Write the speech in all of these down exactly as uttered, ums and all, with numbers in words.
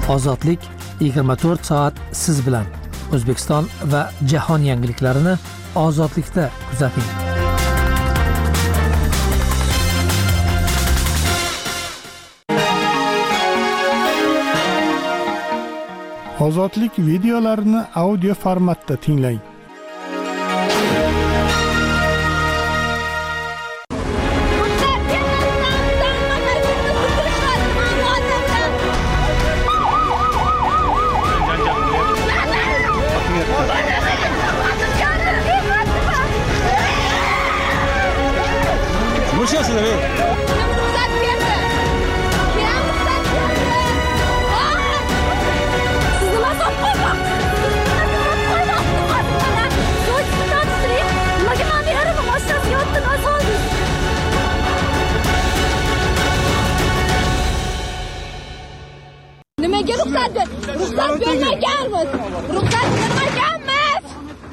Ozodlik yigirma to'rt soat siz bilan. O'zbekiston va jahon yangiliklarini ozodlikda kuzating. Ozodlik videolarini audio formatda tinglang. Nimaga ruxsat ber? Ruxsat bermaganmiz. Ruxsat bermaganmiz.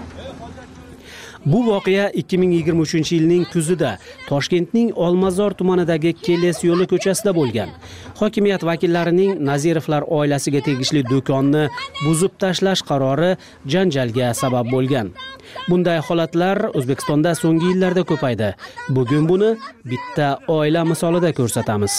Bu voqea ikki ming yigirma uchinchi yilning kuzida Toshkentning Olmazor tumanidagi Keles yo'li ko'chasida bo'lgan. Hokimiyat vakillarining Nazirovlar oilasiga tegishli do'konni buzib tashlash qarori janjalga sabab bo'lgan. Bunday holatlar O'zbekistonda so'nggi yillarda ko'paydi. Bugun buni bitta oila misolida ko'rsatamiz.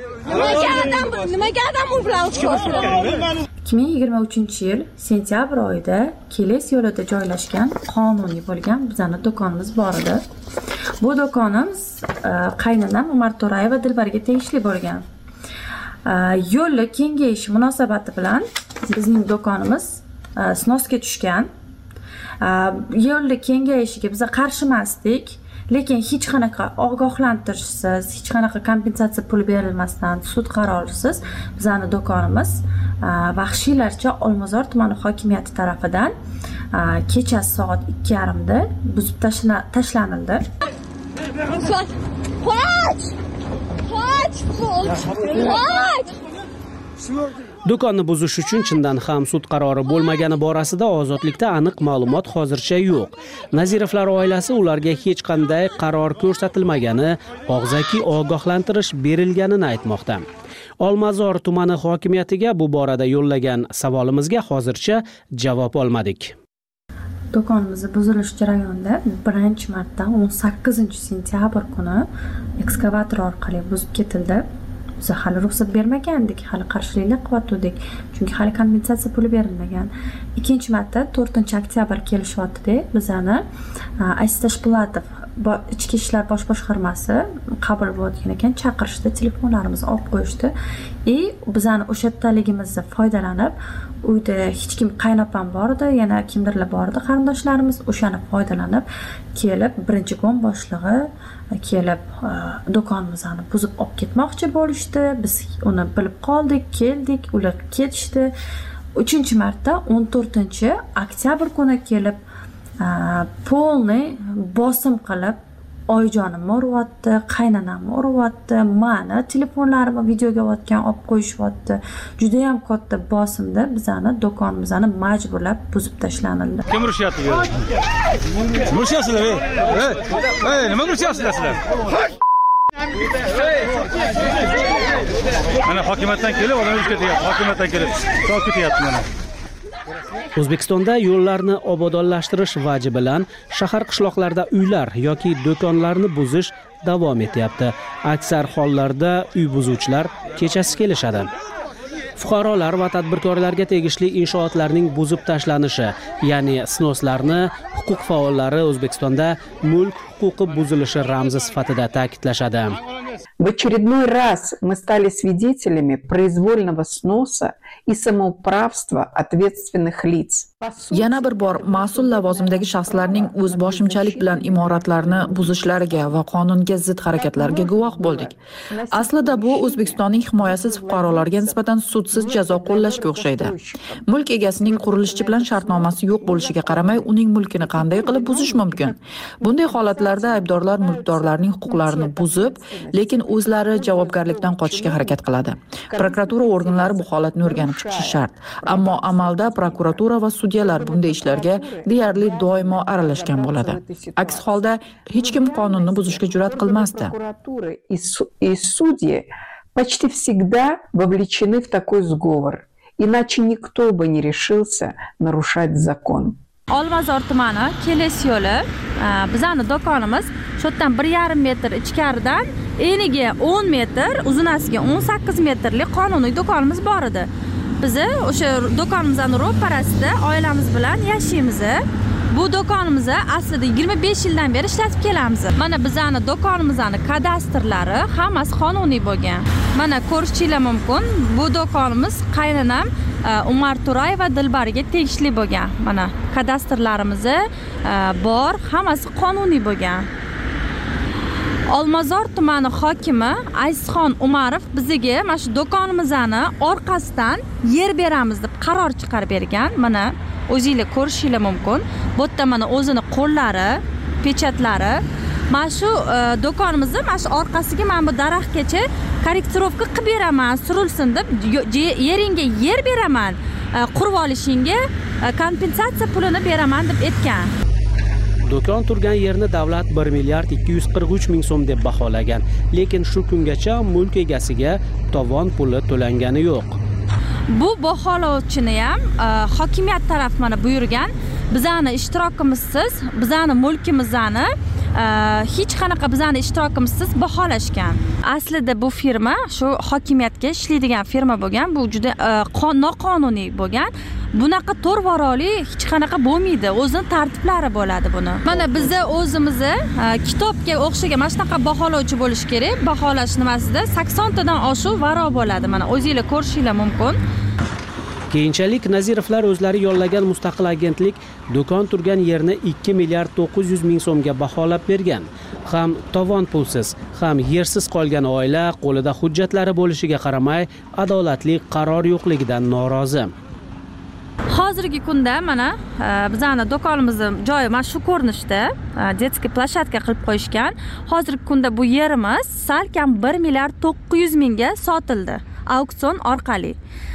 ikki ming yigirma uchinchi yil sentyabr oyida Keles yo'lida joylashgan qonuniy bo'lgan bizning do'konimiz bor edi. Bu do'konimiz qaynonam Umar To'rayeva Dilbarga tegishli bo'lgan. Yo'lni kengayishi munosabati bilan bizning do'konimiz snosga tushgan. Yo'lni kengayishiga biz qarshi emasdik. Lekin hech qanaqa ogohlantirishsiz, hech qanaqa kompensatsiya pul berilmasdan, sud qarorisiz bizning do'konimiz vahshiylarcha Olmazor tumani hokimiyati tomonidan kechasi soat ikki yarim da buzib tashlanildi. Qoch! Qoch! Qoch! Do'konni buzish uchun chindan ham sud qarori bo'lmagani borasida ozodlikda aniq ma'lumot hozircha yo'q. Nazirovlar oilasi ularga hech qanday qaror ko'rsatilmagani, og'zaki ogohlantirish berilganini aytmoqda. Olmazor tumani hokimiyatiga bu borada yo'llagan savolimizga hozircha javob olmadik. Do'konimiz buzilish jarayonida birinchi marta o'n sakkizinchi sentyabr kuni ekskavator orqali buzib ketildi. Biz hali ruxsat bermagandik, hali qarshilik qilyotdik, chunki hali kompensatsiya puli berilmagan. Ikkinchi marta to'rtinchi oktyabr kelishyapti-da, bizani Aziz Tashpo'latov ichki ishlar bosh boshqarmasi qabul bo'lgan ekan, chaqirishdi, telefonlarimizni olib qo'yishdi. E bizani o'sha taligimizdan foydalanib, uyda hech kim qaynopam bor edi, yana kimdirlar bor edi, qarindoshlarimiz o'shani foydalanib kelib birinchi gon boshlig'i kelib do'konimizni buzib olib ketmoqchi bo'lishdi. Biz uni bilib qoldik, keldik, ular ketishdi. uchinchi marta o'n to'rtinchi oktyabr kuni kelib polni bosim qilib oyijonimni uryapti, qaynonamni uryapti, mani telefonlarimni videoga olgan olib qo'yishyapti. Juda ham katta bosimda bizani do'konimizni majburlab buzib tashlanildi. Kim urishyapti? Urishyapsizlar, ey. Ey, nima urishyapsizlar sizlar? Mana hokimiyatdan kelib, odam urushga tegadi. Hokimiyatdan kelib, so'q ketyapti mana. O'zbekistonda yo'llarni obodonlashtirish vaji bilan shahar qishloqlarda uylar yoki do'konlarni buzish davom etyapti. Aksar hollarda uy buzuvchilar kechasi kelishadi. Fuqarolar va tadbirkorlarga tegishli inshootlarning buzib tashlanishi, ya'ni snoslarni huquq faollari O'zbekistonda mulk huquqi buzilishi ramzi sifatida ta'kidlashadi. В очередной раз мы стали свидетелями произвольного сноса и самоуправства ответственных лиц. Yana bir bor mas'ul lavozimdagi shaxslarning o'z boshimchalik bilan imoratlarni buzishlariga va qonunga zid harakatlarga guvoh bo'ldik. Aslida bu O'zbekistonning himoyasiz fuqarolarga nisbatan sudsiz jazo qo'llashga o'xshaydi. Mulk egasining qurilishchi bilan shartnomasi yo'q bo'lishiga qaramay, uning mulkini qanday qilib buzish mumkin? Bunday holatlarda aybdorlar mulkdorlarning huquqlarini buzib, lekin o'zlari javobgarlikdan qochishga harakat qiladi. Prokuratura organlari bu holatni o'rganib chiqishi shart. Ammo amalda prokuratura va sudyalar bunday ishlarga deyarli doimo aralashgan bo'ladi. Aks holda hech kim qonunni buzishga jur'at qilmasdi. И судьи почти всегда вовлечены в такой сговор. иначе никто бы не решился нарушать закон. Olmazor tumani Keles yo'li, bizning do'konimiz shu yerdan bir yarim metr ichkaridan eniga o'n metr, uzunasiga o'n sakkiz metrlik qonuniy do'konimiz bor edi. Biz o'sha do'konimizning ro'parasida oilamiz bilan yashaymiz. Bu do'konimizni aslida yigirma besh yildan beri ishlatib kelamiz. Mana bizning do'konimizning kadastrlari hammasi qonuniy bo'lgan. Mana ko'rishingiz mumkin. Bu do'konimiz qaynonam Umar Turay va Dilbarga tegishli bo'lgan. Mana kadastrlarimiz bor, hammasi qonuniy bo'lgan. Olmazor tumani hokimi Azizxon Umarov bizga mana shu do'konimizni orqasidan yer beramiz deb qaror chiqarib bergan. Mana o'zingiz ko'rishingiz mumkin. Bu yerda mana o'zini qo'llari, pechatlari. Mana shu do'konimizni mana shu orqasiga mana bu daraxtgacha korrektirovka qilib beraman, surilsin deb yeringga yer beraman, qurib olishingga kompensatsiya pulini beraman deb aytgan. Do'kon turgan yerni davlat bir milliard ikki yuz qirq uch ming so'm deb baholagan, lekin shu kungacha mulk egasiga tovon puli to'langani yo'q. Bu baholovchini ham hokimiyat taraf mana buyurgan. Bizning ishtirokimizsiz, bizning mulkimizni hech qanaqa bizning ishtirokimizsiz baholashgan. Aslida bu firma shu hokimiyatga ishlaydigan firma bo'lgan. Bu juda noqonuniy bo'lgan. Bunaqa to'rvaroli hech qanaqa bo'lmaydi. O'zining tartiblari bo'ladi buni. Mana bizda o'zimizni kitobga o'xshagan mana shunaqa baholovchi bo'lish kerak. Baholash nimasida sakson tadan oshuv varo bo'ladi. Mana o'zingiz ko'rishingiz mumkin. Keyinchalik Nazirovlar o'zlari yollagan mustaqil agentlik do'kon turgan yerni ikki milliard to'qqiz yuz ming so'mga baholab bergan. Ham tovon pulsiz, ham yersiz qolgan oila qo'lida hujjatlari bo'lishiga qaramay, adolatli qaror yo'qligidan norozi. Hozirgi kunda mana bizning do'konimizning joyi mana shu ko'rinishda детский площадка qilib qo'yishgan. Hozirgi kunda bu yerimiz salkam bir milliard to'qqiz yuz mingga sotildi auksion orqali.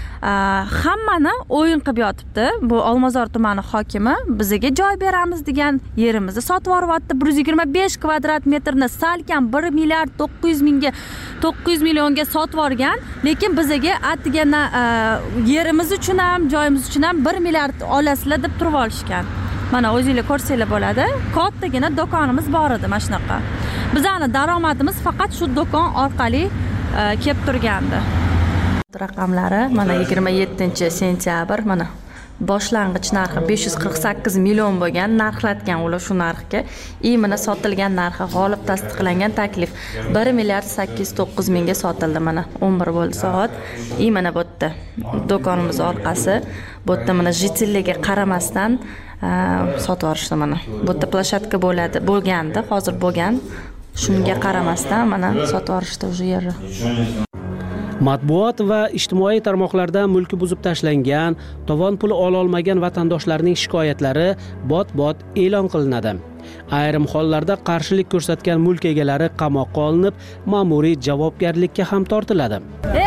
Hammani o'yin qilib yotibdi. Bu Olmazor tumani hokimi bizga joy beramiz degan yerimizni sotib yuryapti. bir yuz yigirma besh kvadrat metrni salkam bir milliard to'qqiz yuz mingga to'qqiz yuz millionga sotib yuborgan, lekin bizga atigana yerimiz uchun ham, joyimiz uchun ham bir milliard olasizlar deb turib olishgan. Mana o'zingiz ko'rsanglar bo'ladi. Kattagina do'konimiz bor edi mana shunaqa. Bizning daromadimiz faqat shu do'kon orqali kelib turgandi. Raqamlari mana yigirma yettinchi sentyabr mana boshlang'ich narxi besh yuz qirq sakkiz million bo'lgan, narxlatgan ular shu narxga. I mana sotilgan narxi g'olib tasdiqlangan taklif bir milliard sakkiz yuz to'qqiz mingga sotildi. Mana o'n bir bo'ldi soat. I mana bu yerda do'konimiz orqasi, bu yerda mana jitelligiga qaramasdan sotib yuborishdi mana. Bu yerda plashatka bo'ladi, bo'lgandi, hozir bo'lgan. Shunga qaramasdan mana sotib yuborishdi o'sha yerni. Matbuot va ijtimoiy tarmoqlarda mulki buzib tashlangan, tovon puli ola olmagan vatandoshlarning shikoyatlari bot-bot e'lon qilinadi. Ayrim hollarda qarshilik ko'rsatgan mulk egalari qamoqqa olinib, ma'muriy javobgarlikka ham tortiladi.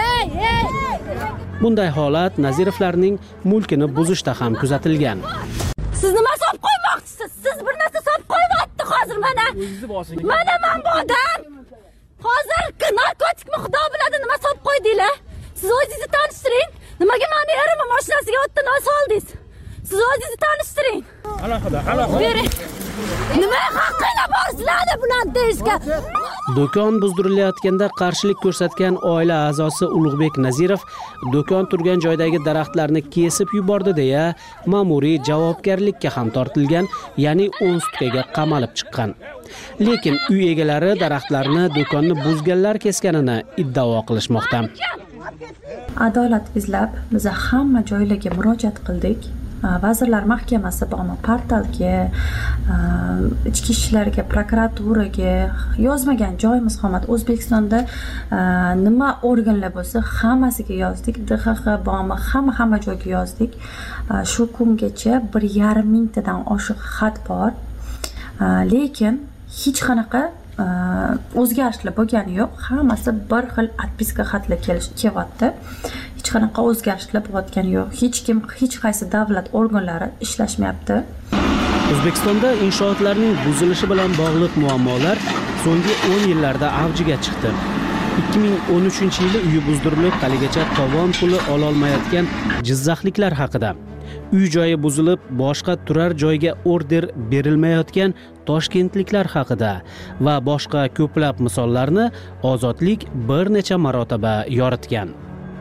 Bunday holat Nazirovlarning mulkini buzishda ham kuzatilgan. Siz nima solib qo'ymoqchisiz? Siz bir narsa solib qo'yapti hozir mana. Mana men bu odam hozir narkotikmi xudo biladi nima solib qo'ydinglar? Siz o'zingizni tanishtiring. Nimaga meni erim mashinasiga o'tdan soldingiz? Siz o'zingizni tanishtiring. Alohida, alohida. Nima haqqinglar bor sizlarda bular deyishga? Do'kon buzdirilayotganda qarshilik ko'rsatgan oila a'zosi Ulug'bek Nazirov do'kon turgan joydagi daraxtlarni kesib yubordi deya ma'muriy javobgarlikka ham tortilgan, ya'ni o'n sutkaga qamalib chiqqan. Lekin uy egalari daraxtlarni do'konni buzganlar kesganini iddao qilishmoqda. Adolat izlab biz hamma joylarga murojaat qildik. Vazirlar Mahkamasi bormi, portalga, ichki ishlarga, prokuraturaga yozmagan joyimiz qolmadi. O'zbekistonda nima organlar bo'lsa, hammasiga yozdik. D X X bormi, hamma hamma joyga yozdik. Shu kungacha bir yarim mingtadan oshiq xat bor. Lekin hech qanaqa o'zgarishlar bo'lgani yo'q. Hammasi bir xil atpiska xatlar kelyapti. Hech qanaqa o'zgarishlar bo'layotgani yo'q. Hech kim, hech qaysi davlat organlari ishlashmayapti. O'zbekistonda inshootlarning buzilishi bilan bog'liq muammolar so'nggi o'n yillarda avjiga chiqdi. ikki ming o'n uchinchi yili uyi buzdirilib, haligacha tovon puli ololmayotgan jizzaxliklar haqida. Uy joyi buzilib, boshqa turar joyga order berilmayotgan toshkentliklar haqida va boshqa ko'plab misollarni Ozodlik bir necha marotaba yoritgan.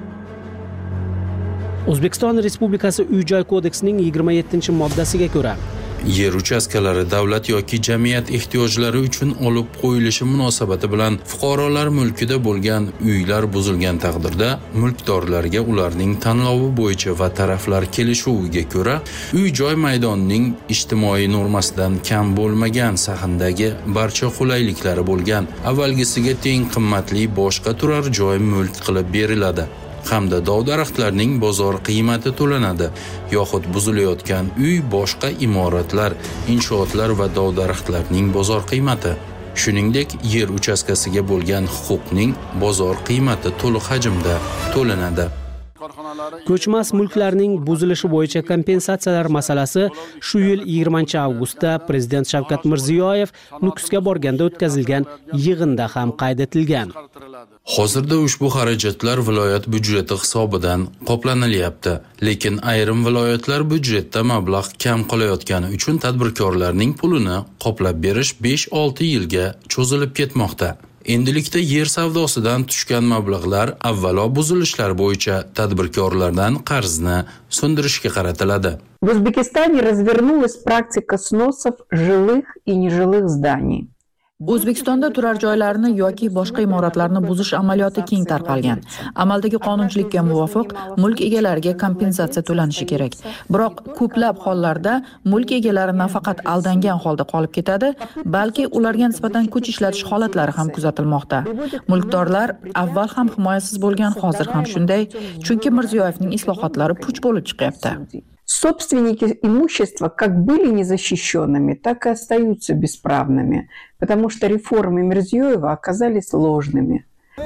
O'zbekiston Respublikasi Uy-joy kodeksining yigirma yettinchi moddasiga ko'ra, yer uchastkalari davlat yoki jamiyat ehtiyojlari uchun olib qo'yilishi munosabati bilan fuqarolar mulkida bo'lgan uylar buzilgan taqdirda mulkdorlarga ularning tanlovi bo'yicha va taraflar kelishuviga ko'ra uy-joy maydonining ijtimoiy normasidan kam bo'lmagan sahndagi barcha qulayliklari bo'lgan avvalgisiga teng qimmatli boshqa turar joy mulk qilib beriladi hamda dov-daraxtlarning bozor qiymati to'lanadi yoxud buzilayotgan uy, boshqa imoratlar, inshootlar va dov-daraxtlarning bozor qiymati. Shuningdek, yer uchastkasiga bo'lgan huquqning bozor qiymati to'liq hajmda to'lanadi. Ko'chmas mulklarning buzilishi bo'yicha kompensatsiyalar masalasi shu yil yigirmanchi avgustda Prezident Shavkat Mirziyoyev Nukusga borganda o'tkazilgan yig'inda ham qayd etilgan. Hozirda ushbu xarajatlar viloyat byudjeti hisobidan qoplanilyapti, lekin ayrim viloyatlar byudjetda mablag' kam qolayotgani uchun tadbirkorlarning pulini qoplab berish besh olti yilga cho'zilib ketmoqda. Endilikda yer savdosidan tushgan mablag'lar avvalo buzilishlar bo'yicha tadbirkorlardan qarzni sundirishga qaratiladi. В Узбекистане развернулась практика сносов жилых и нежилых зданий. O'zbekistonda turar joylarni yoki boshqa imoratlarni buzish amaliyoti keng tarqalgan. Amaldagi qonunchilikka muvofiq mulk egalariga kompensatsiya to'lanishi kerak. Biroq ko'plab hollarda mulk egalari nafaqat aldangan holda qolib ketadi, balki ularga nisbatan kuch ishlatish holatlari ham kuzatilmoqda. Mulkdorlar avval ham himoyasiz bo'lgan, hozir ham shunday, chunki Mirziyoyevning islohotlari puch bo'lib chiqyapti. Собственники имущества как были незащищенными, так и остаются бесправными, потому что реформы Мирзиёева оказались ложными.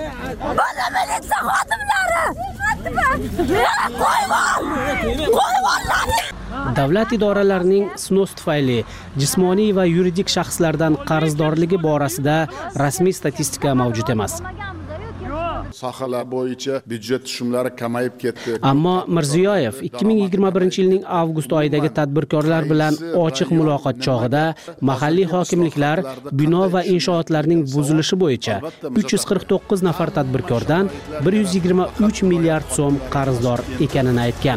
Davlat idoralarining snos tufayli jismoniy va yuridik shaxslardan qarzdorligi borasida rasmiy statistika mavjud emas. Sohalar bo'yicha byudjet tushumlari kamayib ketdi. Ammo Mirziyoyev ikki ming yigirma birinchi yilning avgust oyidagi tadbirkorlar bilan ochiq muloqot chog'ida mahalliy hokimliklar bino va inshootlarning buzilishi bo'yicha uch yuz qirq to'qqiz nafar tadbirkordan bir yuz yigirma uch milliard so'm qarzdor ekanini aytgan.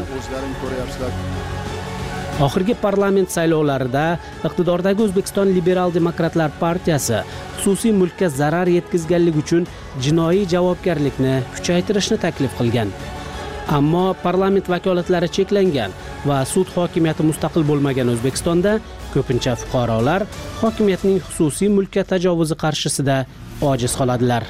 Oxirgi parlament saylovlarida iqtidordagi O'zbekiston Liberal Demokratlar partiyasi xususiy mulkka zarar yetkazganlik uchun jinoiy javobgarlikni kuchaytirishni taklif qilgan. Ammo parlament vakolatlari cheklangan va sud hokimiyati mustaqil bo'lmagan O'zbekistonda ko'pincha fuqarolar hokimiyatning xususiy mulkka tajovuzi qarshisida ojiz qoladilar.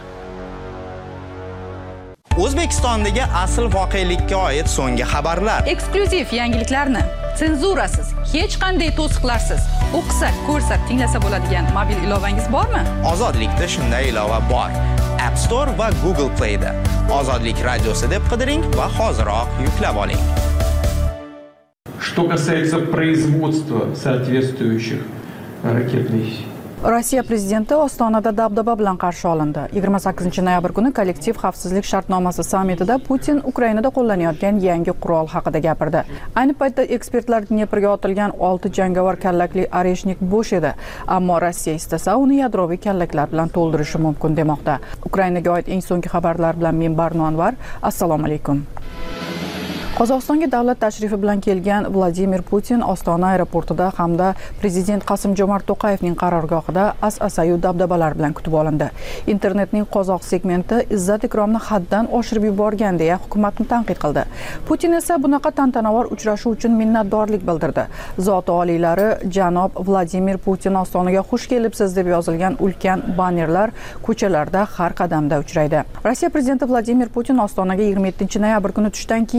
O'zbekistondagi asl voqelikka oid so'nggi xabarlar, eksklyuziv yangiliklarni senzurasiz, hech qanday to'siqlarsiz o'qisak, ko'rsak, tinglasa bo'ladigan mobil ilovangiz bormi? Ozodlikda shunday ilova bor. App Store va Google Play da Ozodlik radiosi deb qidiring va hoziroq yuklab oling. Что касается производства соответствующих ракетных Rossiya prezidenti Ostonada dabdaba bilan qarshi olindi. yigirma sakkizinchi noyabr kuni kollektiv xavfsizlik shartnomasi sammitida Putin Ukrainada qo'llanayotgan yangi qurol haqida gapirdi. Ayni paytda ekspertlar Dneprga otilgan olti jangovar kallakli Oreshnik bo'sh edi, ammo Rossiya istasa uni yadroviy kallaklar bilan to'ldirishi mumkin demoqda. Ukrainaga oid eng so'nggi xabarlar bilan men Barno Anvar. Assalomu alaykum. Qozog'istonga davlat tashrifi bilan kelgan Vladimir Putin Ostona aeroportida hamda prezident Qasim-Jomart To'qayevning qarorgohida as-asayu dabdabalar bilan kutib olindi. Internetning qozoq segmenti izzat ikromni haddan oshirib yuborgan deya hukumatni tanqid qildi. Putin esa bunaqa tantanavor uchrashuv uchun minnatdorlik bildirdi. Zoti oliylari janob Vladimir Putin Ostonaga xush kelibsiz deb yozilgan ulkan bannerlar ko'chalarda har qadamda uchraydi. Rossiya prezidenti Vladimir Putin Ostonaga yigirma yettinchi noyabr kuni tushdan keyin keldi.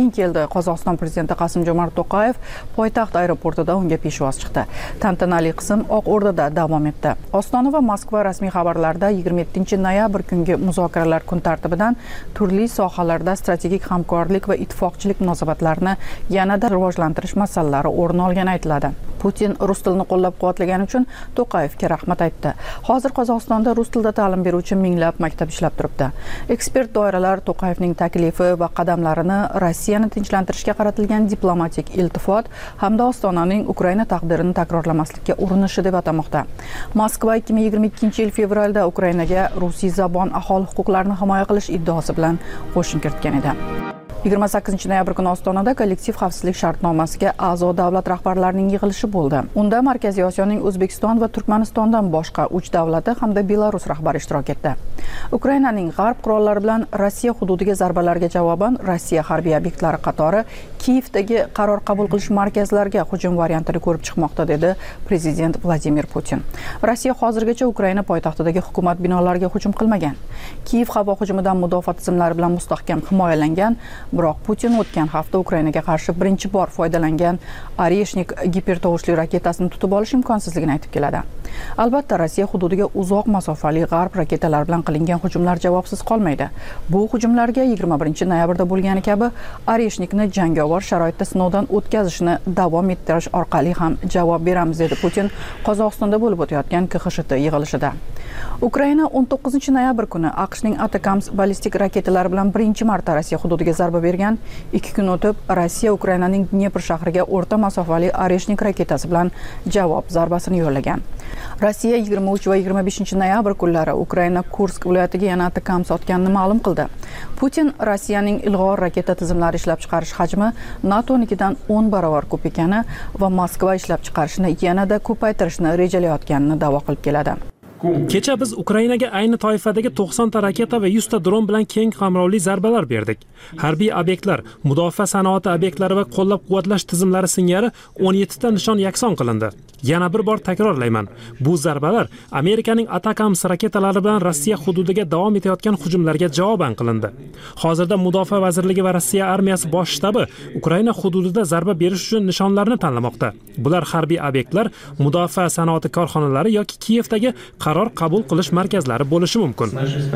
Qozog'iston prezidenti Qasim-Jomart To'qayev poytaxt aeroportida unga peshvoz chiqdi. Tantanali qism Oq O'rdada davom etdi. Ostona va Moskva rasmiy xabarlarida yigirma yettinchi noyabr kungi muzokaralar kun tartibidan turli sohalarda strategik hamkorlik va ittifoqchilik munosabatlarini yanada rivojlantirish masalalari o'rin olgani aytiladi. Putin rus tilini qo'llab-quvvatlagani uchun To'qayevga rahmat aytdi. Hozir Qozog'istonda rus tilida ta'lim beruvchi minglab maktab ishlab turibdi. Ekspert doiralar To'qayevning taklifi va qadamlarini Rossiyani tinchlantirishga qaratilgan diplomatik iltifot hamda Ostonaning Ukraina taqdirini takrorlamaslikka urinishi deb atamoqda. Moskva ikki ming yigirma ikkinchi yil fevralda Ukrainaga rusiy zabon aholi huquqlarini himoya qilish iddaosi bilan qo'shin kiritgan edi. yigirma sakkizinchi noyabr kuni Ostonada kollektiv xavfsizlik shartnomasiga a'zo davlat rahbarlarining yig'ilishi bo'ldi. Unda Markaziy Osiyoning O'zbekiston va Turkmanistondan boshqa uch davlati hamda Belarus rahbari ishtirok etdi. Ukrainaning g'arb qurollari bilan Rossiya hududiga zarbalarga javoban Rossiya harbiy obyektlari qatori Kiyevdagi qaror qabul qilish markazlariga hujum variantini ko'rib chiqmoqda, dedi prezident Vladimir Putin. Rossiya hozirgacha Ukraina poytaxtidagi hukumat binolariga hujum qilmagan. Kiyev havo hujumidan mudofaa tizimlari bilan mustahkam himoyalangan. Biroq Putin o'tgan hafta Ukrainaga qarshi birinchi bor foydalangan Oreshnik gipertovushli raketasini tutib olish imkonsizligini aytib keladi. Albatta, Rossiya hududiga uzoq masofali g'arb raketalar bilan qilingan hujumlar javobsiz qolmaydi. Bu hujumlarga yigirma birinchi noyabrda bo'lgani kabi Oreshnikni jangovar sharoitda sinovdan o'tkazishni davom ettirish orqali ham javob beramiz, dedi Putin Qozog'istonda bo'lib o'tayotgan K X Sh T yig'ilishida. Ukraina o'n to'qqizinchi noyabr kuni AQShning Atacams ballistik raketalari bilan birinchi marta Rossiya hududiga zarba bergan. ikki kun o'tib Rossiya Ukrainaning Dnepr shahriga o'rta masofali Oreshnik raketasi bilan javob zarbasini yo'llagan. Rossiya yigirma uch va yigirma beshinchi noyabr kunlari Ukraina Kursk viloyatiga yana Atacams otganini ma'lum qildi. Putin Rossiyaning ilg'or raketa tizimlari ishlab chiqarish hajmi NATO'nikidan o'n barobar ko'p ekani va Moskva ishlab chiqarishni yanada ko'paytirishni rejalayotganini da'vo qilib keladi. Kecha biz Ukrainaga ayni toifadagi to'qson ta raketa va yuz ta dron bilan keng qamrovli zarbalar berdik. Harbiy obyektlar, mudofaa sanoati obyektlari va qo'llab-quvvatlash tizimlari singari o'n yetti ta nishon yakson qilindi. Yana bir bor takrorlayman. Bu zarbalar Amerikaning Atacams raketalari bilan Rossiya hududiga davom etayotgan hujumlarga javoban qilindi. Hozirda Mudofaa vazirligi va Rossiya armiyasi bosh shtabi Ukraina hududida zarba berish uchun nishonlarni tanlamoqda. Bular harbiy obyektlar, mudofaa sanoati korxonalari yoki Kiyevdagi qaror qabul qilish markazlari bo'lishi mumkin.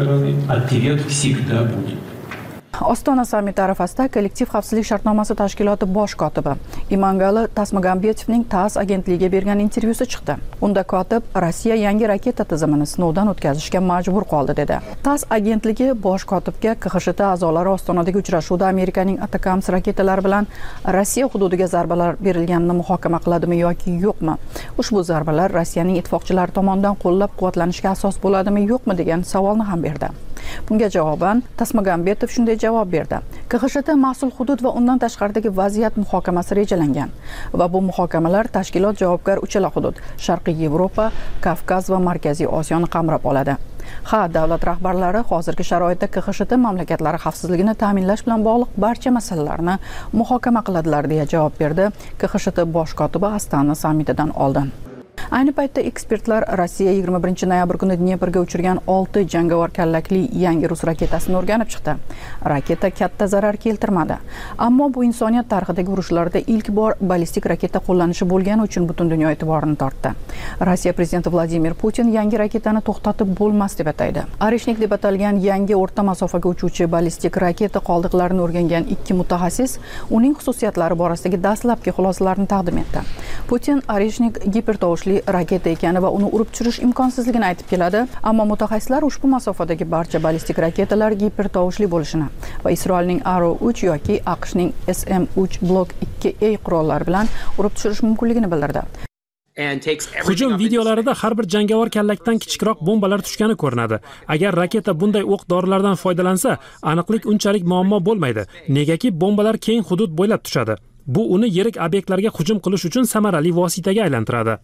Ostona sammiti arafasida kollektiv xavfsizlik shartnomasi tashkiloti bosh kotibi Imangali Tasmagambetovning TASS agentligiga bergan intervyusi chiqdi. Unda kotib Rossiya yangi raketa tizimini sinovdan o'tkazishga majbur qoldi, dedi. TASS agentligi bosh kotibga K X Sh T a'zolari Ostonadagi uchrashuvda Amerikaning Atacams raketalari bilan Rossiya hududiga zarbalar berilganini muhokama qiladimi yoki yo'qmi? Ushbu zarbalar Rossiyaning ittifoqchilari tomonidan qo'llab-quvvatlanishga asos bo'ladimi yo'qmi degan savolni ham berdi. Bunga javoban Tasmagambetov shunday javob berdi. K X Sh T mas'ul hudud va undan tashqaridagi vaziyat muhokamasi rejalangan va bu muhokamalar tashkilot javobgar uchala hudud, Sharqiy Yevropa, Kavkaz va Markaziy Osiyoni qamrab oladi. Ha, davlat rahbarlari hozirgi sharoitda K X Sh T mamlakatlari xavfsizligini ta'minlash bilan bog'liq barcha masalalarni muhokama qiladilar, deya javob berdi K X Sh T bosh kotibi Astana sammitidan oldin. Ayni paytda ekspertlar Rossiya yigirma birinchi noyabr kuni Dneprga uchirgan olti jangovar kallakli yangi rus raketasini o'rganib chiqdi. Raketa katta zarar keltirmadi, ammo bu insoniyat tarixidagi urushlarda ilk bor ballistik raketa qo'llanishi bo'lgani uchun butun dunyo e'tiborini tortdi. Rossiya prezidenti Vladimir Putin yangi raketani to'xtatib bo'lmas deb ataydi. Oreshnik deb atalgan yangi o'rta masofaga uchuvchi ballistik raketa qoldiqlarini o'rgangan ikki mutaxassis uning xususiyatlari borasidagi dastlabki xulosalarni taqdim etdi. Putin Oreshnik gipertovushli raketa ekani va uni urib tushirish imkonsizligini aytib keladi, ammo mutaxassislar ushbu masofadagi barcha ballistik raketalar gipertovushli bo'lishini va Isroilning Arrow uch yoki AQShning S M uch Block ikki A qurollari bilan urib tushirish mumkinligini bildirdi. Hujum videolarida har bir jangovar kallakdan kichikroq bombalar tushgani ko'rinadi. Agar raketa bunday o'q dorilardan foydalansa, aniqlik unchalik muammo bo'lmaydi. Negaki bombalar keng hudud bo'ylab tushadi. Bu uni yirik obyektlarga hujum qilish uchun samarali vositaga aylantiradi.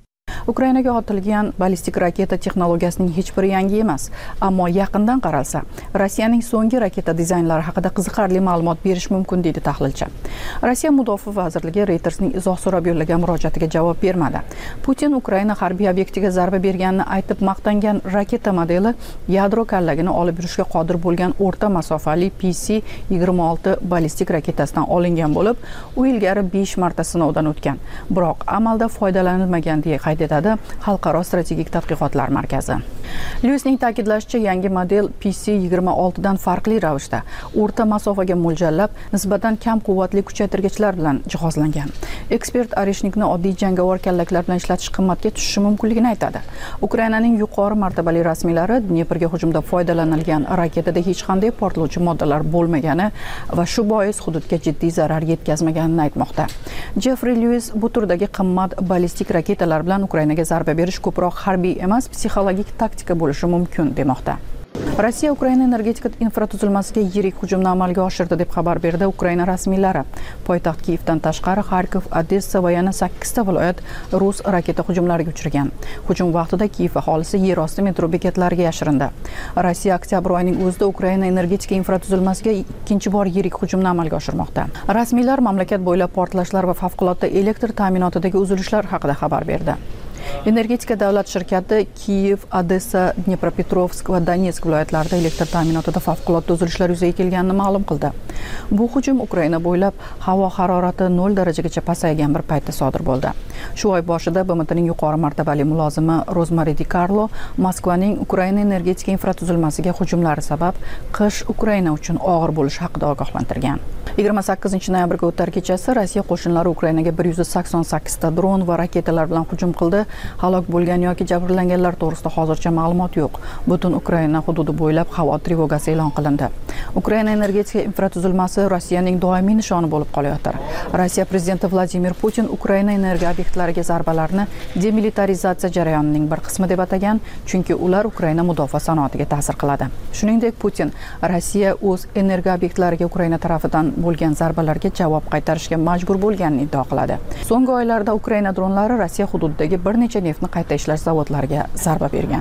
Ukrainaga otilgan ballistik raketa texnologiyasining hech biri yangi emas, ammo yaqindan qaralsa, Rossiyaning so'nggi raketa dizaynlari haqida qiziqarli ma'lumot berish mumkin deydi tahlilchi. Rossiya Mudofaa vazirligi Reutersning izoh so'rab yo'llagan murojaatiga javob bermadi. Putin Ukraina harbiy obyektiga zarba berganini aytib maqtangan raketa modeli yadro kallagini olib yurishga qodir bo'lgan o'rta masofali P C yigirma olti ballistik raketasidan olingan bo'lib, u ilgari besh marta sinovdan o'tgan. Biroq amalda foydalanilmagan deya qayd etadi Xalqaro strategik tadqiqotlar markazi. Lewisning ta'kidlashicha, yangi model P C yigirma olti dan farqli ravishda o'rta masofaga mo'ljallab, nisbatan kam quvvatli kuchaytirgichlar bilan jihozlangan. Ekspert Areshnikni oddiy jangovar kallaklar bilan ishlatish qimmatga tushishi mumkinligini aytadi. Ukrainaning yuqori martabali rasmiylari Dneprga hujumda foydalanilgan raketada hech qanday portlovchi moddalar bo'lmagani va shu bois hududga jiddiy zarar yetkazmaganini aytmoqda. Jeffrey Lewis bu turdagi qimmat ballistik raketalar bilan Ukrainaga zarba berish ko'proq harbiy emas, psixologik taktika bo'lishi mumkin demoqda. Rossiya Ukraina energetika infratuzilmasiga yirik hujumni amalga oshirdi deb xabar berdi Ukraina rasmiylari. Poytaxt Kiyevdan tashqari Xarkov, Odessa va yana sakkizta viloyat rus raketa hujumlariga uchragan. Hujum vaqtida Kiyev aholisi yer osti metro bekatlariga yashirindi. Rossiya oktyabr oyining o'zida Ukraina energetika infratuzilmasiga ikkinchi bor yirik hujumni amalga oshirmoqda. Rasmiylar mamlakat bo'ylab portlashlar va favqulodda elektr ta'minotidagi uzilishlar haqida xabar berdi. Energetika davlat shirkati Kiyev, Odessa, Dnepropetrovsk va Donetsk viloyatlarida elektr ta'minotida favqulodda uzilishlar yuzaga kelganini ma'lum qildi. Bu hujum Ukraina bo'ylab havo harorati nol darajagacha pasaygan bir paytda sodir bo'ldi. Shu oy boshida B M Tning yuqori martabali mulozimi Rozmari Di Carlo Moskvaning Ukraina energetika infratuzilmasiga hujumlari sabab qish Ukraina uchun og'ir bo'lishi haqida ogohlantirgan. yigirma sakkizinchi noyabrga o'tar kechasi Rossiya qo'shinlari Ukrainaga bir yuz sakson sakkiz ta dron va raketalar bilan hujum qildi. Halok bo'lgan yoki jabrlanganlar to'g'risida hozircha ma'lumot yo'q. Butun Ukraina hududi bo'ylab havo trevogasi e'lon qilindi. Ukraina energetika infratuzilmasi Rossiyaning doimiy nishoni bo'lib qolayotir. Rossiya prezidenti Vladimir Putin Ukraina energiya obyektlariga zarbalarni demilitarizatsiya jarayonining bir qismi deb atagan, chunki ular Ukraina mudofaa sanoatiga ta'sir qiladi. Shuningdek, Putin Rossiya o'z energiya obyektlariga Ukraina tarafidan bo'lgan zarbalarga javob qaytarishga majbur bo'lganini iddao qiladi. So'nggi oylarda Ukraina dronlari Rossiya hududidagi bir necha neftni qayta ishlash zavodlariga zarba bergan.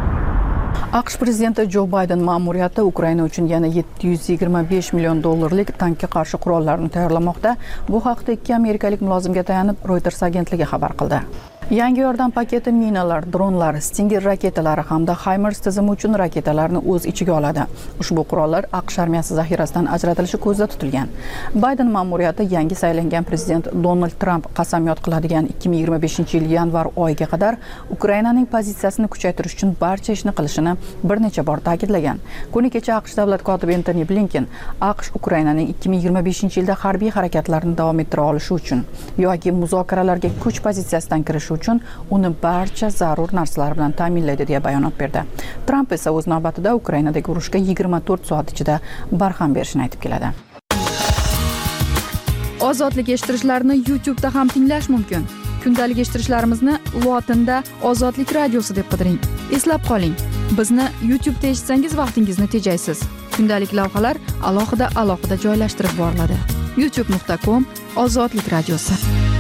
AQSh prezidenti Jo Bayden ma'muriyati Ukraina uchun yana yetti yuz yigirma besh million dollarlik tankga qarshi qurollarni tayyorlamoqda. Bu haqda ikki amerikalik mulozimga tayanib Reuters agentligi xabar qildi. Yangi yordam paketi minalar, dronlar, Stinger raketalari hamda HIMARS tizimi uchun raketalarni o'z ichiga oladi. Ushbu qurollar AQSh armiyasi zaxirasidan ajratilishi ko'zda tutilgan. Bayden ma'muriyati yangi saylangan prezident Donald Trump qasamyod qiladigan ikki ming yigirma beshinchi yil yanvar oyiga qadar Ukrainaning pozitsiyasini kuchaytirish uchun barcha ishni qilishini bir necha bor ta'kidlagan. Kuni kecha AQSh davlat kotibi Antony Blinken AQSh Ukrainaning ikki ming yigirma beshinchi yilda harbiy harakatlarini davom ettira olishi uchun yoki muzokaralarga kuch pozitsiyasidan kirish uchun uni barcha zarur narsalar bilan ta'minlaydi deya bayonot berdi. Tramp esa o'z navbatida Ukrainadagi urushga yigirma to'rt soat ichida barham berishini aytib keladi. Ozodlik eshittirishlarni YouTube da ham tinglash mumkin. Kundalik eshittirishlarimizni lotinda Ozodlik radiosi deb qidiring. Eslab qoling, bizni YouTube da eshitsangiz vaqtingizni tejaysiz. Kundalik lavhalar alohida alohida joylashtirib boriladi. youtube nuqta com Ozodlik radiosi.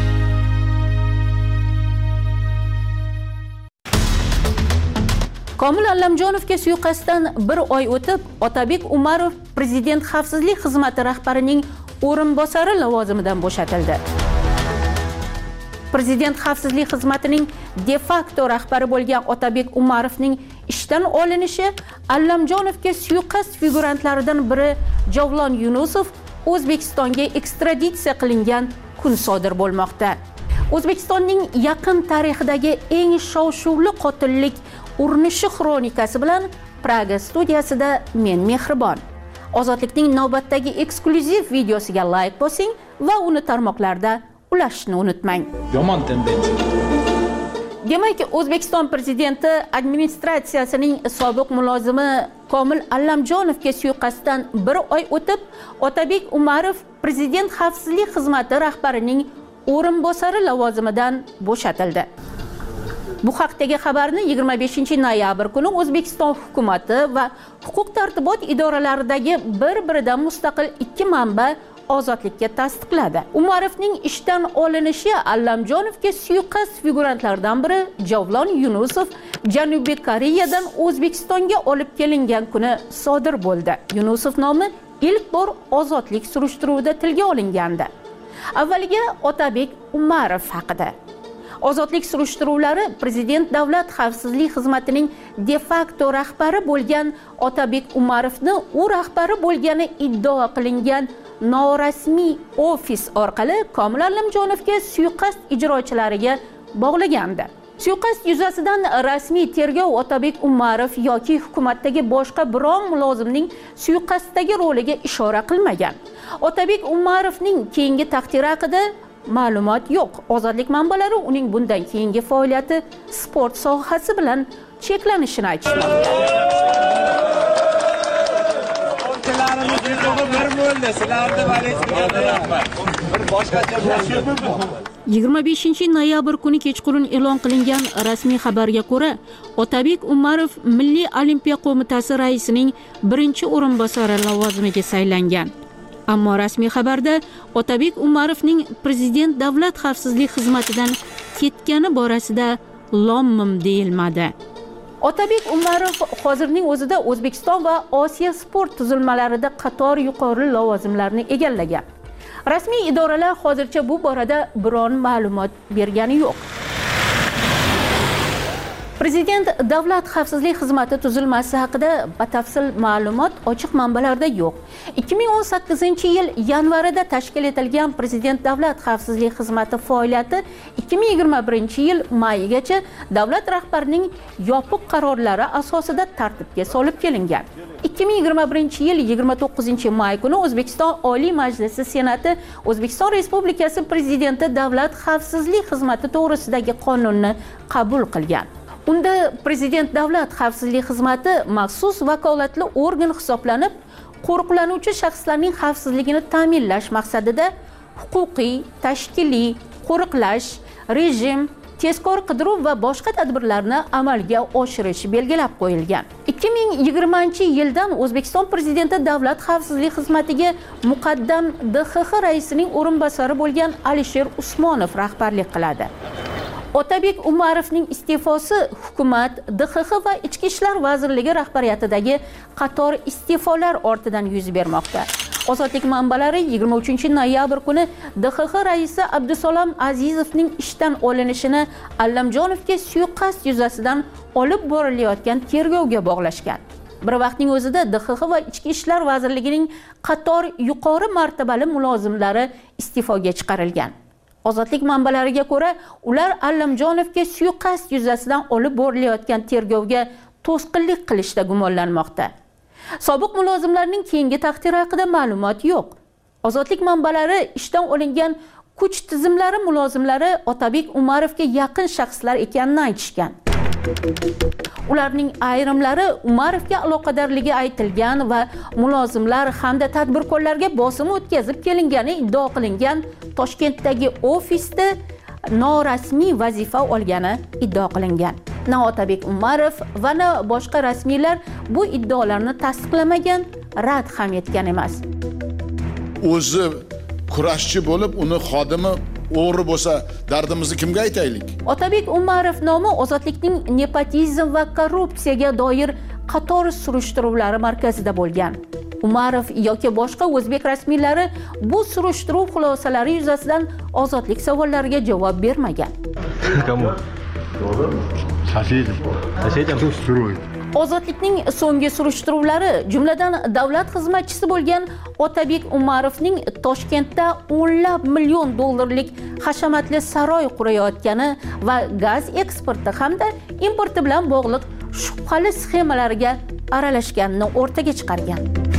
Komil Allamjonovga suiqasddan bir oy o'tib, Otabek Umarov Prezident xavfsizlik xizmati rahbarining o'rinbosari lavozimidan bo'shatildi. Prezident xavfsizlik xizmatining de facto rahbari bo'lgan Otabek Umarovning ishdan olinishi Allamjonovga suiqasd figurantlaridan biri Javlon Yunusov O'zbekistonga ekstraditsiya qilingan kun sodir bo'lmoqda. O'zbekistonning yaqin tarixidagi eng shov-shuvli qotillik urinishi xronikasi bilan Praga studiyasida men Mehribon. Ozodlikning navbatdagi eksklyuziv videosiga like bosing va uni tarmoqlarda ulashishni unutmang. Yomon tendensiya. Demak, O'zbekiston prezidenti administratsiyasining sobiq mulozimi Komil Allamjonovga suiqasddan bir oy o'tib, Otabek Umarov Prezident xavfsizlik xizmati rahbarining o'rinbosari lavozimidan bo'shatildi. Bu haqdagi xabarni yigirma beshinchi noyabr kuni O'zbekiston hukumatı va huquq tartibot idoralaridagi bir-biridan mustaqil ikki manba ozodlikka tasdiqladi. Umarovning ishdan olinishi Allamjonovga suiqasd figurantlaridan biri Javlon Yunusov Janubiy Koreyadan O'zbekistonga olib kelingan kuni sodir bo'ldi. Yunusov nomi ilk bor ozodlik surishtiruvida tilga olingandi. Avvaliga Otabek Umarov haqida. Ozodlik surishtiruvlari Prezident Davlat xavfsizlik xizmatining de facto rahbari bo'lgan Otabek Umarovni u rahbari bo'lgani iddao qilingan norasmiy ofis orqali Komil Allamjonovga suiqasd ijrochilariga bog'lagandi. Suiqasd yuzasidan rasmiy tergov Otabek Umarov yoki hukumatdagi boshqa biron mulozimning suiqasddagi roliga ishora qilmagan. Otabek Umarovning keyingi taqdiri haqida ma'lumot yo'q. Ozodlik manbalari uning bundan keyingi faoliyati sport sohasi bilan cheklanishini aytishmoqda. yigirma beshinchi noyabr kuni kechqurun e'lon qilingan rasmiy xabarga ko'ra, Otabek Umarov Milliy Olimpiya qo'mitasi raisining birinchi o'rinbosari lavozimiga saylangan. Ammo rasmiy xabarda Otabek Umarovning Prezident Davlat xavfsizlik xizmatidan ketgani borasida lom-mim deyilmadi. Otabek Umarov hozirning o'zida O'zbekiston va Osiyo sport tuzilmalarida qator yuqori lavozimlarni egallagan. Rasmiy idoralar hozircha bu borada biron ma'lumot bergani yo'q. Prezident Davlat xavfsizlik xizmati tuzilmasi haqida batafsil ma'lumot ochiq manbalarda yo'q. ikki ming o'n sakkizinchi yil yanvarida tashkil etilgan Prezident Davlat xavfsizlik xizmati faoliyati ikki ming yigirma birinchi yil mayigacha davlat rahbarining yopiq qarorlari asosida tartibga solib kelingan. ikki ming yigirma birinchi yil yigirma to'qqizinchi may kuni O'zbekiston Oliy Majlisi Senati O'zbekiston Respublikasi Prezidenti Davlat xavfsizlik xizmati to'g'risidagi qonunni qabul qilgan. Unda Prezident Davlat xavfsizlik xizmati maxsus vakolatli organ hisoblanib, qo'riqlanuvchi shaxslarning xavfsizligini ta'minlash maqsadida huquqiy, tashkiliy, qo'riqlash, rejim, tezkor qidiruv va boshqa tadbirlarni amalga oshirish belgilab qo'yilgan. ikki ming yigirmanchi yildan O'zbekiston Prezidenti Davlat xavfsizlik xizmatiga muqaddam D X X raisining o'rinbosari bo'lgan Alisher Usmonov rahbarlik qiladi. Otabek Umarovning iste'fosi hukumat, D X X va Ichki ishlar vazirligi rahbariyatidagi qator iste'folar ortidan yuz bermoqda. Ozodlik manbalari yigirma uchinchi noyabr kuni D X X raisi Abdusalom Azizovning ishdan olinishini Allamjonovga suiqasd yuzasidan olib borilayotgan tergovga bog'lashgan. Bir vaqtning o'zida D X X va Ichki ishlar vazirligining qator yuqori martabali mulozimlari iste'foga chiqarilgan. Ozodlik manbalariga ko'ra, ular Allamjonovga suiqasd yuzasidan olib borilayotgan tergovga to'sqinlik qilishda gumonlanmoqda. Sobiq mulozimlarning keyingi taqdiri haqida ma'lumot yo'q. Ozodlik manbalari ishdan olingan kuch tizimlari mulozimlari Otabek Umarovga yaqin shaxslar ekanini aytishgan. Ularning ayrimlari Umarovga aloqadorligi aytilgan va mulozimlar hamda tadbirkorlarga bosim o'tkazib kelingani iddao qilingan Toshkentdagi ofisda norasmiy vazifa olgani iddao qilingan. Na Otabek Umarov va na boshqa rasmiylar bu iddaolarni tasdiqlamagan, rad ham etgan emas. O'zi kurashchi bo'lib, uni xodimi o'g'ri bo'lsa, dardimizni kimga aytaylik? Otabek Umarov nomi ozodlikning nepotizm va korrupsiyaga doir qator surishtiruvlari markazida bo'lgan. Umarov yoki boshqa o'zbek rasmiylari bu surishtiruv xulosalari yuzasidan ozodlik savollariga javob bermagan. Ozodlikning so'nggi surishtiruvlari, jumladan davlat xizmatchisi bo'lgan Otabek Umarovning Toshkentda o'nlab million dollarlik hashamatli saroy qurayotgani va gaz eksporti hamda importi bilan bog'liq shubhali sxemalarga aralashganini o'rtaga chiqargan.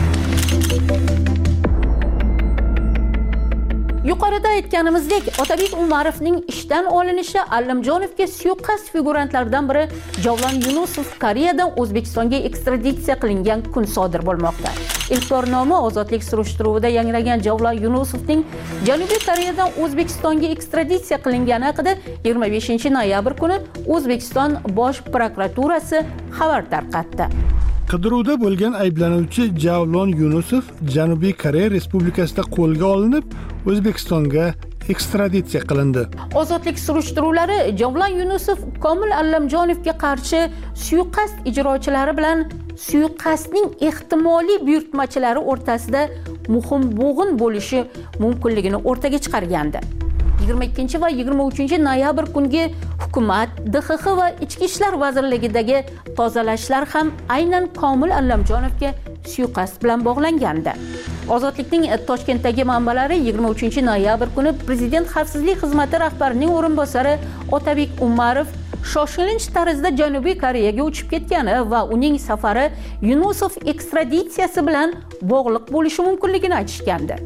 Yuqorida aytganimizdek, Otabek Umarovning ishdan olinishi Allamjonovga suiqasd figurantlaridan biri Javlon Yunusov Koreyadan O'zbekistonga ekstraditsiya qilingan kun sodir bo'lmoqda. Ilk bor nomi ozodlik surishtiruvida yangragan Javlon Yunusovning Janubiy Koreyadan O'zbekistonga ekstraditsiya qilingani haqida yigirma beshinchi noyabr kuni O'zbekiston Bosh prokuraturasi xabar tarqatdi. Qidiruvda bo'lgan ayblanuvchi Javlon Yunusov Janubiy Koreya Respublikasida qo'lga olinib, O'zbekistonga ekstraditsiya qilindi. Ozodlik surishtiruvlari Javlon Yunusov Komil Allamjonovga qarshi suiqasd ijrochilari bilan suiqasdning ehtimoliy buyurtmachilari o'rtasida muhim bo'g'in bo'lishi mumkinligini o'rtaga chiqargandi. yigirma ikkinchi va yigirma uchinchi noyabr kungi hukumat, D X X va Ichki ishlar vazirligidagi tozalashlar ham aynan Komil Allamjonovga suiqasd bilan bog'langandi. Ozodlikning Toshkentdagi manbalari yigirma uchinchi noyabr kuni Prezident xavfsizlik xizmati rahbarining o'rinbosari Otabek Umarov shoshilinch tarzda Janubiy Koreyaga uchib ketgani va uning safari Yunusov ekstraditsiyasi bilan bog'liq bo'lishi mumkinligini aytishgandi.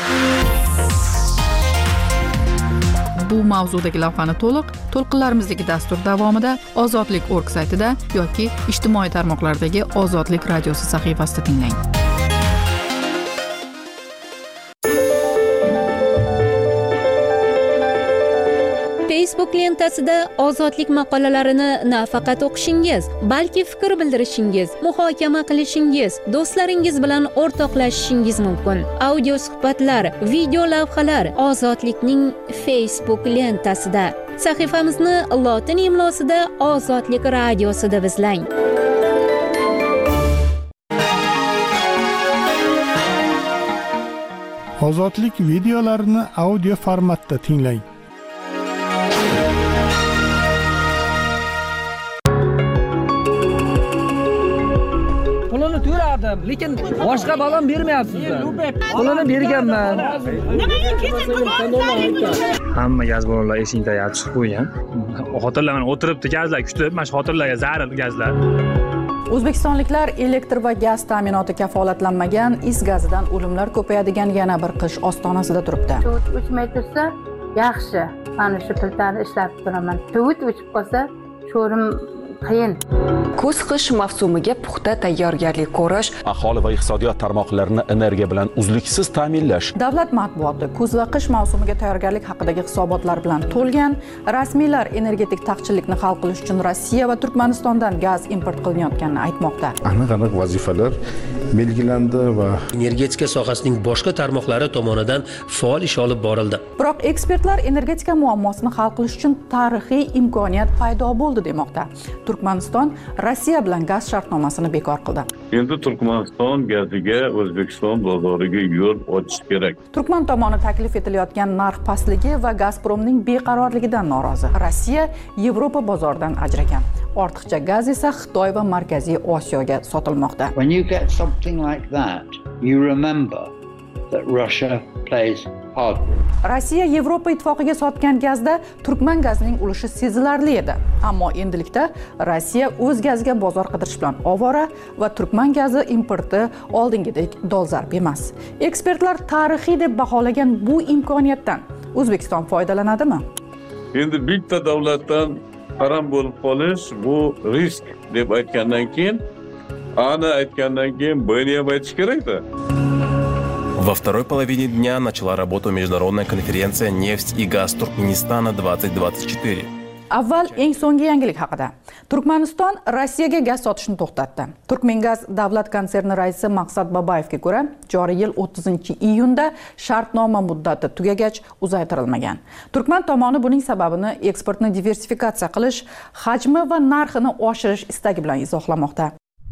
Bu mavzudagi lavhani to'liq to'lqinlarimizdagi dastur davomida ozodlik nokta org saytida yoki ijtimoiy tarmoqlardagi Ozodlik radiosi sahifasida tinglang. Facebook lentasida ozodlik maqolalarini nafaqat o'qishingiz, balki fikr bildirishingiz, muhokama qilishingiz, do'stlaringiz bilan o'rtoqlashishingiz mumkin. Audio suhbatlar, video lavhalar Ozodlikning Facebook lentasida. Sahifamizni lotin imlosida Ozodlik radiosida izlang. Ozodlik videolarini audio formatda tinglang. Pulini to'ladim, lekin boshqa balon bermayapsizlar. Pulini berganman. Hamma gaz ballonlar esingda yalib chiqib qo'ygan. Xotirlaman, o'tiribdi gazlar kutib, mana shu xotirlarga zarar gazlar. O'zbekistonliklar elektr va gaz ta'minoti kafolatlanmagan is gazidan o'limlar ko'payadigan yana bir qish ostonasida turibdi. uch metrsa yaxshi. Mana shu piltani ishlab turaman. Tuvit o'chib qolsa, sho'rim qiyin. Kuz-qish mavsumiga puxta tayyorgarlik ko'rish, aholi va iqtisodiyot tarmoqlarini energiya bilan uzluksiz ta'minlash. Davlat matbuoti kuz va qish mavsumiga tayyorgarlik haqidagi hisobotlar bilan to'lgan. Rasmiylar energetik taqchillikni hal qilish uchun Rossiya va Turkmanistondan gaz import qilinayotganini aytmoqda. Aniq-aniq vazifalar belgilandi va energetika sohasining boshqa tarmoqlari tomonidan faol ish olib borildi. Biroq ekspertlar energetika muammosini hal qilish uchun tarixiy imkoniyat paydo bo'ldi demoqda. Turkmaniston Rossiya bilan gaz shartnomasini bekor qildi. Endi Turkmaniston gaziga O'zbekiston bozoriga yo'l ochish kerak. Turkman tomoni taklif etilayotgan narx pastligi va Gazpromning beqarorligidan norozi. Rossiya Yevropa bozoridan ajragan. Ortiqcha gaz esa Xitoy va Markaziy Osiyoga sotilmoqda. When you get something like that, you remember that Russia plays hardball. Rossiya Yevropa ittifoqiga sotgan gazda Turkman gazining ulushi sezilarli edi. Ammo endilikda Rossiya o'z gaziga bozor qidirish bilan ovora va Turkman gazi importi oldingidek dolzarb emas. Ekspertlar tarixiy deb baholagan bu imkoniyatdan O'zbekiston foydalanadimi? Endi bitta davlatdan harom bo'lib qolish bu risk deb aytgandan keyin, ana aytgandan keyin buni ham aytish kerak-da. Во второй половине дня начала работу международная конференция «Нефть и газ Туркменистана двадцать двадцать четыре». Avval eng so'nggi yangilik haqida. Turkmaniston Rossiyaga gaz sotishni to'xtatdi. Turkmengaz davlat konserni raisi Maqsad Babayevga ko'ra, joriy yil o'ttizinchi iyunda shartnoma muddati tugagach uzaytirilmagan. Turkman tomoni buning sababini eksportni diversifikatsiya qilish, hajmi va narxini oshirish istagi bilan izohlamoqda.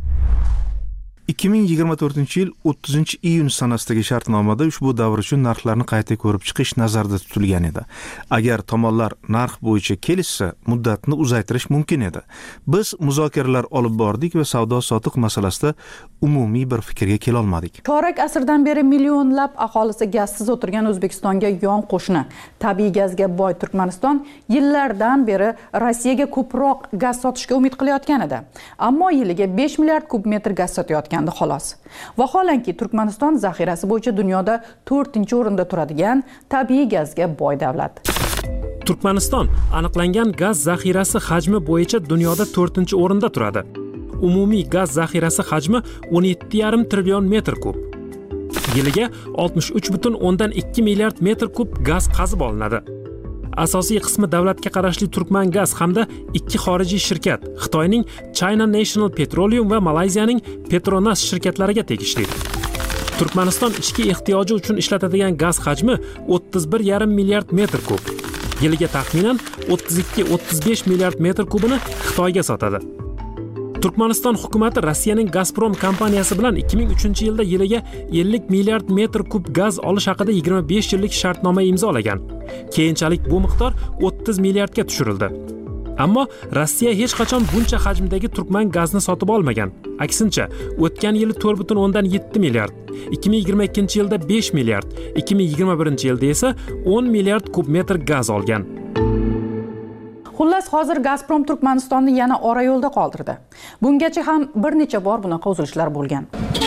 ikki ming yigirma to'rtinchi yil o'ttizinchi iyun sanasidagi shartnomada ushbu davr uchun narxlarni qayta ko'rib chiqish nazarda tutilgan edi. Agar tomonlar narx bo'yicha kelishsa, muddatni uzaytirish mumkin edi. Biz muzokaralar olib bordik va savdo-sotiq masalasida umumiy bir fikrga kela olmadik. Chorak asrdan beri millionlab aholisi gazsiz o'tirgan O'zbekistonga yon qo'shni tabiiy gazga boy Turkmaniston yillardan beri Rossiyaga ko'proq gaz sotishga umid qilayotgan edi. Ammo yiliga besh milliard kub metr gaz sotayotgan xolos. Vaholanki Turkmaniston zaxirasi bo'yicha dunyoda to'rtinchi o'rinda turadigan tabiiy gazga boy davlat. Turkmaniston aniqlangan gaz zaxirasi hajmi bo'yicha dunyoda to'rtinchi o'rinda turadi. Umumiy gaz zaxirasi hajmi o'n yetti yarim trillion metr kub. Yiliga oltmish uch butun o'ndan ikki milliard metr kub gaz qazib olinadi. asosiy qismi davlatga qarashli Turkmangaz hamda ikki xorijiy shirkat Xitoyning China National Petroleum va Malayziyaning Petronas shirkatlariga tegishli. Turkmaniston ichki ehtiyoji uchun ishlatadigan gaz hajmi o'ttiz bir yarim milliard metr kub. Yiliga taxminan o'ttiz ikki o'ttiz besh milliard metr kubini Xitoyga sotadi. Turkmaniston hukumatı Rossiyaning Gazprom kompaniyasi bilan ikki ming uchinchi yilda yiliga ellik milliard metr kub gaz olish haqida yigirma besh yillik shartnoma imzolagan. Keyinchalik bu miqdor o'ttiz milliardga tushirildi. Ammo Rossiya hech qachon buncha hajmdagi turkman gazni sotib olmagan. Aksincha, o'tgan yili to'rt butun o'ndan yetti milliard, ikki ming yigirma ikkinchi yilda besh milliard, ikki ming yigirma birinchi yilda esa o'n milliard kub metr gaz olgan. Xullas, hozir Gazprom Turkmanistonni yana ora yo'lda qoldirdi. Bungacha ham bir necha bor bunaqa uzilishlar bo'lgan.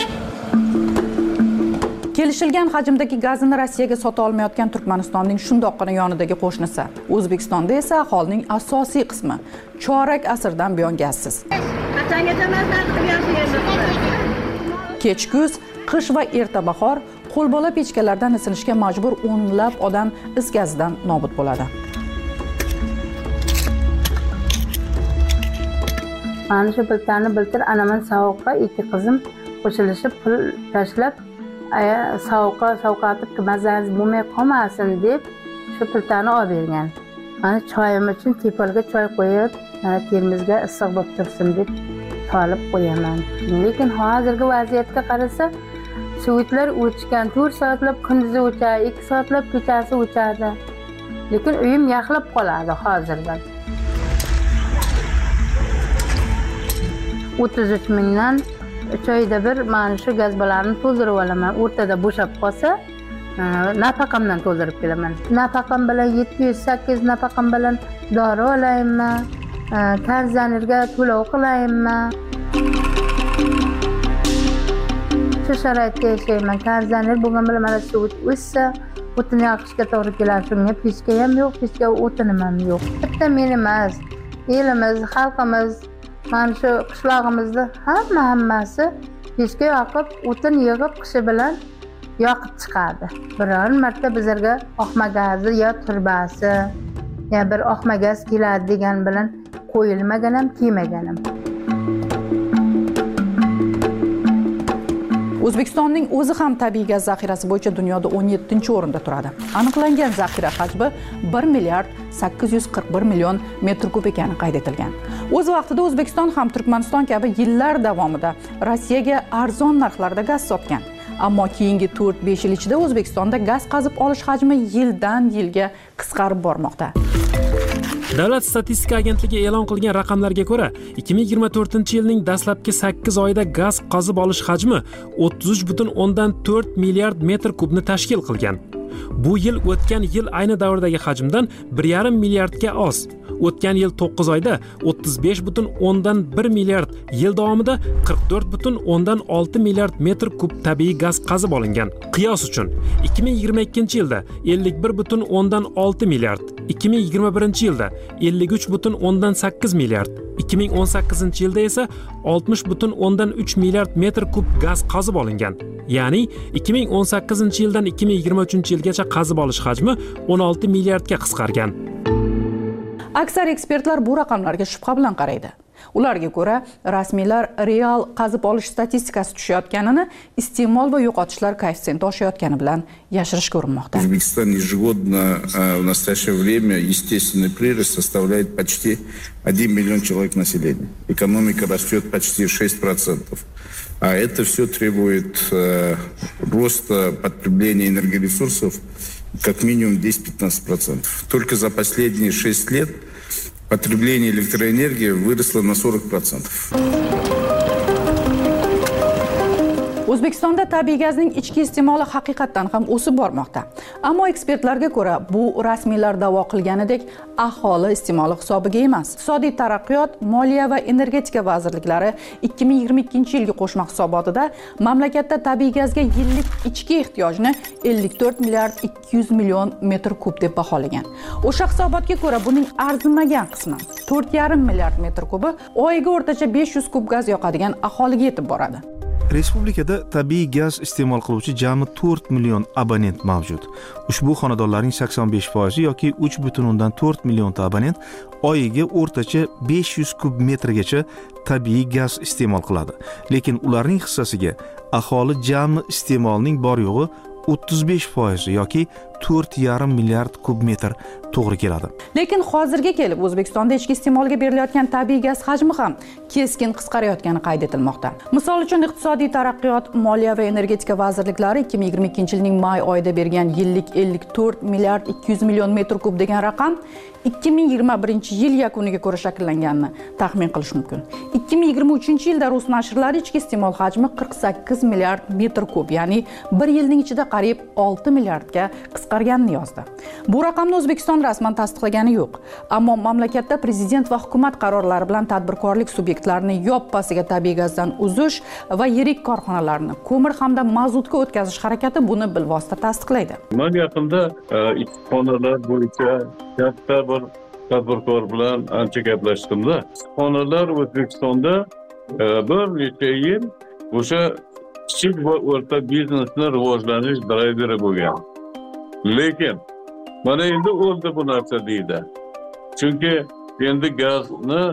Kelishilgan hajmdagi gazni Rossiyaga sota olmayotgan Turkmanistonning shundoqqina yonidagi qo'shnisi O'zbekistonda esa aholining asosiy qismi chorak asrdan buyon gazsiz. Kech kuz, qish va erta bahor qo'lbola pechkalardan isinishga majbur o'nlab odam is gazidan nobud bo'ladi. Mana shu biltani biltir anaman sovuqqa ikki qizim qo'shilishib pul tashlab sovuqqa sovqatib mazangiz bo'lmay qolmasin deb shu pultani olib bergan. Mana choyim uchun tepalga choy qo'yib, termizga issiq bo'lib tursin deb solib qo'yaman. Lekin hozirgi vaziyatga qarasa, suvitlar o'chgan, to'rt soatlab kunduzi o'chadi, ikki soatlab kechasi o'chadi. Lekin uyim yaxlab qoladi hozirdan. o'ttiz uch mingdan uch oyda bir mana shu gazbalarni to'ldirib olaman. O'rtada bo'shab qolsa, nafaqamdan to'ldirib kelaman. Nafaqam bilan yetti yuz sakkiz nafaqam bilan dori olaymi, konditsionerga to'lov qilaymi? Shu sharoitda yashayman. Konditsioner bo'lgan bilan mana shu o'ssa, o'tin yoqishga to'g'ri keladi. Shunga pechka ham yo'q, pechka o'tinim ham yo'q. Bitta men emas, elimiz, xalqimiz mana shu qishlog'imizda hamma hammasi pechka yoqib, o'tin yig'ib qishi bilan yoqib chiqadi. Biror marta bizlarga oqma gazi yo turbasi, ya bir oqma gaz keladi degan bilan qo'yilmagan ham, kelmagan ham. O'zbekistonning o'zi ham tabiiy gaz zaxirasi bo'yicha dunyoda o'n yettinchi o'rinda turadi. Aniqlangan zaxira hajmi bir milliard sakkiz yuz qirq bir million metr kub ekani qayd etilgan. O'z vaqtida O'zbekiston ham Turkmaniston kabi yillar davomida Rossiyaga arzon narxlarda gaz sotgan. Ammo keyingi to'rt besh yil ichida O'zbekistonda gaz qazib olish hajmi yildan yilga qisqarib bormoqda. Davlat statistika agentligi e'lon qilgan raqamlarga ko'ra, ikki ming yigirma to'rtinchi yilning dastlabki sakkiz oyida gaz qazib olish hajmi o'ttiz uch butun o'ndan to'rt milliard metr kubni tashkil qilgan. Bu yil o'tgan yil ayni davrdagi hajmdan bir yarim milliardga oz. O'tgan yil to'qqiz oyda o'ttiz besh butun o'ndan bir milliard, yil davomida qirq to'rt butun o'ndan olti milliard metr kub tabiiy gaz qazib olingan. Qiyos uchun, ikki ming yigirma ikkinchi yilda ellik bir butun o'ndan olti milliard, ikki ming yigirma birinchi yilda ellik uch butun o'ndan sakkiz milliard, ikki ming o'n sakkizinchi yilda esa oltmish butun o'ndan uch milliard metr kub gaz qazib olingan. Ya'ni ikki ming o'n sakkizinchi yildan ikki ming yigirma uchinchi yilgacha qazib olish hajmi o'n olti milliardga qisqargan. Aksar ekspertlar bu raqamlarga shubha bilan qaraydi. Ularga ko'ra, rasmiylar real qazib olish statistikasi tushayotganini iste'mol va yo'qotishlar koeffitsiyenti oshayotgani bilan yashirishga urinmoqda. В Узбекистане ежегодно в настоящее время естественный прирост составляет почти один миллион человек населения. Экономика растет почти шесть процентов. А это все требует э, роста потребления энергоресурсов как минимум десять-пятнадцать процентов. Только за последние шесть лет потребление электроэнергии выросло на сорок процентов. O'zbekistonda tabiiy gazning ichki iste'moli haqiqatan ham o'sib bormoqda. Ammo ekspertlarga ko'ra, bu rasmiylar da'vo qilganidek aholi iste'moli hisobiga emas. Iqtisodiy taraqqiyot, moliya va energetika vazirliklari ikki ming yigirma ikkinchi yilgi qo'shma hisobotida mamlakatda tabiiy gazga yillik ichki ehtiyojni ellik to'rt milliard ikki yuz million metr kub deb baholagan. O'sha hisobotga ko'ra, buning arzimagan qismi to'rt yarim milliard metr kubi oyiga o'rtacha besh yuz kub gaz yoqadigan aholiga yetib boradi. Respublikada tabiiy gaz iste'mol qiluvchi jami to'rt million abonent mavjud. Ushbu xonadonlarning sakson besh foizi yoki uch butun o'ndan to'rt millionta abonent oyiga o'rtacha besh yuz kub metrgacha tabiiy gaz iste'mol qiladi. Lekin ularning hissasiga aholi jami iste'molining bor yo'g'i o'ttiz besh foizi yoki to'rt yarim milliard kub metr to'g'ri keladi. Lekin hozirga kelib O'zbekistonda ichki iste'molga berilayotgan tabiiy gaz hajmi ham keskin qisqarayotgani qayd etilmoqda. Misol uchun Iqtisodiy taraqqiyot, Moliya va energetika vazirliklari ikki ming yigirma ikkinchi yilning may oyida bergan yillik ellik to'rt milliard ikki yuz million metr kub degan raqam ikki ming yigirma birinchi yil yakuniga ko'ra shakllanganini taxmin qilish mumkin. ikki ming yigirma uchinchi yilda rus nashrlari ichki iste'mol hajmi qirq sakkiz milliard metr kub, ya'ni bir yilning ichida qariyb olti milliardga qisqarganini yozdi. Bu raqamni O'zbekiston rasman tasdiqlagani yo'q, ammo mamlakatda prezident va hukumat qarorlari bilan tadbirkorlik subyektlarini yoppasiga tabiiy gazdan uzish va yirik korxonalarni ko'mir hamda mazutga o'tkazish harakati buni bilvosita tasdiqlaydi. Men yaqinda issiqxonalar bo'yicha katta bir tadbirkor bilan ancha gaplashdim-da. Issiqxonalar O'zbekistonda bir necha yil o'sha kichik va o'rta biznesni rivojlanish drayveri bo'lgan. Lekin mana endi o'ldi bu narsa deydi. Chunki endi gazni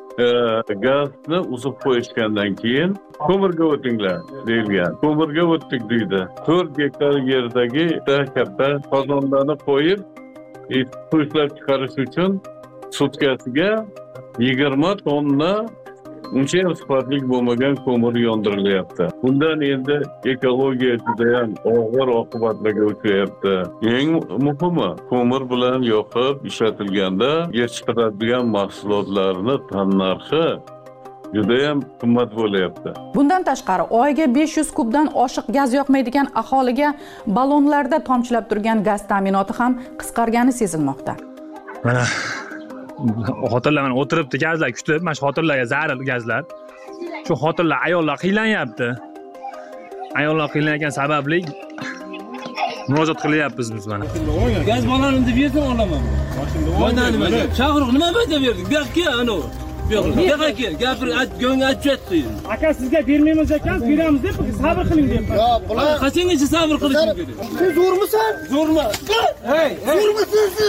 gazni uzib qo'yishgandan keyin ko'mirga o'tinglar deyilgan. Ko'mirga o'tdik deydi. to'rt gektar yerdagi katta qozonlarni qo'yib, suv ishlab chiqarish uchun sutkasiga yigirma tonna uncha ham sifatli bo'lmagan ko'mir yondirilyapti. Bundan endi ekologiya juda ham og'ir oqibatlarga uchrayapti. Eng muhimi, ko'mir bilan yoqib ishlatilganda yetishtiriladigan mahsulotlarni tannarxi juda ham qimmat bo'lyapti. Bundan tashqari, oyiga besh yuz kubdan oshiq gaz yoqmaydigan aholiga ballonlarda tomchilab turgan gaz ta'minoti ham qisqargani sezilmoqda. Mana xotinlar mana o'tiribdi, gazlar kutib, mana shu xotinlarga zarur gazlar. Shu xotinlar, ayollar qiynalanyapti. Ayollar qiynalgan sababli murojaat qilyapmiz biz mana. Gaz ballonini deb bersam olaman. Mana nima? Chaqiriq nima bo'lsa berdik? Bu yoqqa ana. Bu yoqqa kel, gapir, go'ngga aytibdi. Aka sizga bermaymiz ekan, beramiz deb sabr qiling deb. Yo'q, bular qachongacha sabr qilishim kerak? Sen zo'rmisan? Zo'rma. Hey, zo'rmisan siz?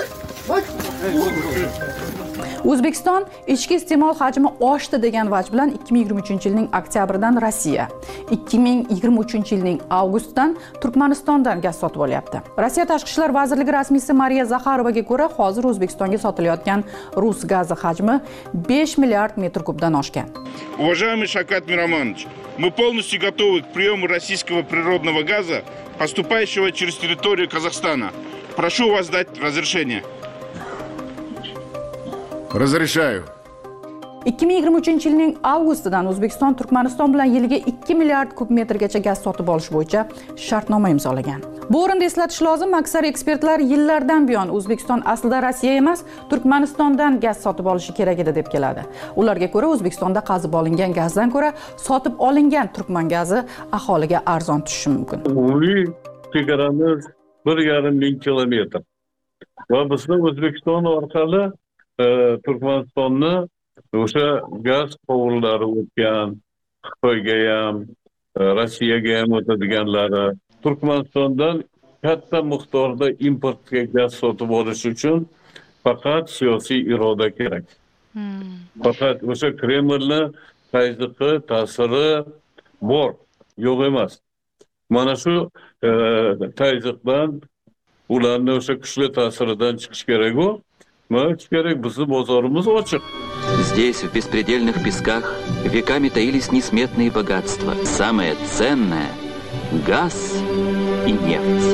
O'zbekiston ichki iste'mol hajmi oshdi degan vaj bilan ikki ming yigirma uchinchi yilning oktyabridan Rossiya, ikki ming yigirma uchinchi yilning avgustidan Turkmanistondan gaz sotib olyapti. Rossiya Tashqi ishlar vazirligi rasmiysi Mariya Zaxarovaga ko'ra, hozir O'zbekistonga sotilayotgan rus gazi hajmi besh milliard metr kubdan oshgan. Уважаемый Шавкат Миромонович, мы полностью готовы к приему российского природного газа, поступающего через территорию Казахстана. Прошу вас дать разрешение. Разрешаю. ikki ming yigirma uchinchi yilning avgustidan O'zbekiston Turkmaniston bilan yiliga ikki milliard kub metrgacha gaz sotib olish bo'yicha shartnoma imzolagan. Bu o'rinda eslatish lozim, aksar ekspertlar yillardan buyon O'zbekiston aslida Rossiya emas, Turkmanistondan gaz sotib olishi kerak edi deb keladi. Ularga ko'ra, O'zbekistonda qazib olingan gazdan ko'ra sotib olingan turkman gazi aholiga arzon tushishi mumkin. Umumiy chegaramiz bir yarim ming kilometr. Va bizning O'zbekiston orqali Turkmanistonni o'sha gaz quvurlari o'tgan, Xitoyga ham, Rossiyaga ham o'tadiganlari. Turkmanistondan katta miqdorda importga gaz sotib olish uchun faqat siyosiy iroda kerak. Faqat o'sha Kremlni tazyiqi, ta'siri bor, yo'q emas. Mana shu tazyiqdan, ularni o'sha kuchli ta'siridan chiqish kerak-ku. Здесь, в беспредельных песках, веками таились несметные богатства. Самое ценное – газ и нефть.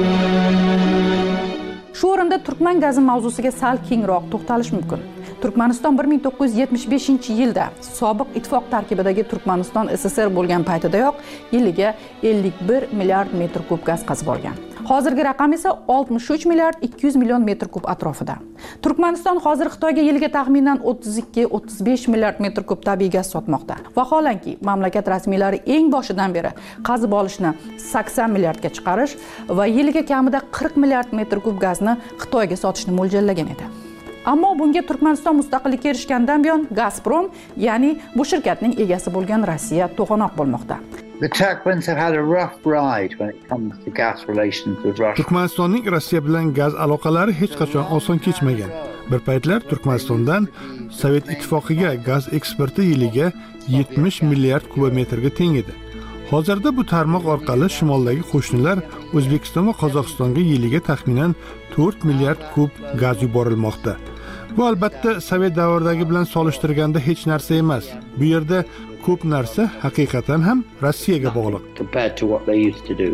Shu o'rinda turkman gazi mavzusiga sal kengroq to'xtalish mumkin. Turkmaniston bir ming to'qqiz yuz yetmish beshinchi yilda sobiq ittifoq tarkibidagi Turkmaniston S S R bo'lgan paytidayoq yiliga ellik bir milliard metr kub gaz qazib olgan. Hozirgi raqam esa oltmish uch milliard ikki yuz million metr kub atrofida. Turkmaniston hozir Xitoyga yiliga taxminan o'ttiz ikki o'ttiz besh milliard metr kub tabiiy gaz sotmoqda. Vaholanki, mamlakat rasmiylari eng boshidan beri qazib olishni sakson milliardga chiqarish va yiliga kamida qirq milliard metr kub gazni Xitoyga sotishni mo'ljallagan edi. Ammo bunga Turkmaniston mustaqillikka erishgandan buyon Gazprom, ya'ni bu shirkatning egasi bo'lgan Rossiya to'g'anoq bo'lmoqda. The Turkmens have had a rough ride when it comes to gas relations with Russia. Turkmanistonning Rossiya bilan gaz aloqalari hech qachon oson kechmagan. Bir paytlar Turkmanistondan Sovet ittifoqiga gaz eksporti yiliga yetmish milliard kubometrga teng edi. Hozirda bu tarmoq orqali shimoldagi qo'shnilar O'zbekiston va Qozog'istonga yiliga taxminan to'rt milliard kub gaz yuborilmoqda. Bu albatta Sovet davridagi bilan solishtirganda hech narsa emas. Bu yerda ko'p narsa haqiqatan ham Rossiyaga bog'liq. Compared to what they used to do.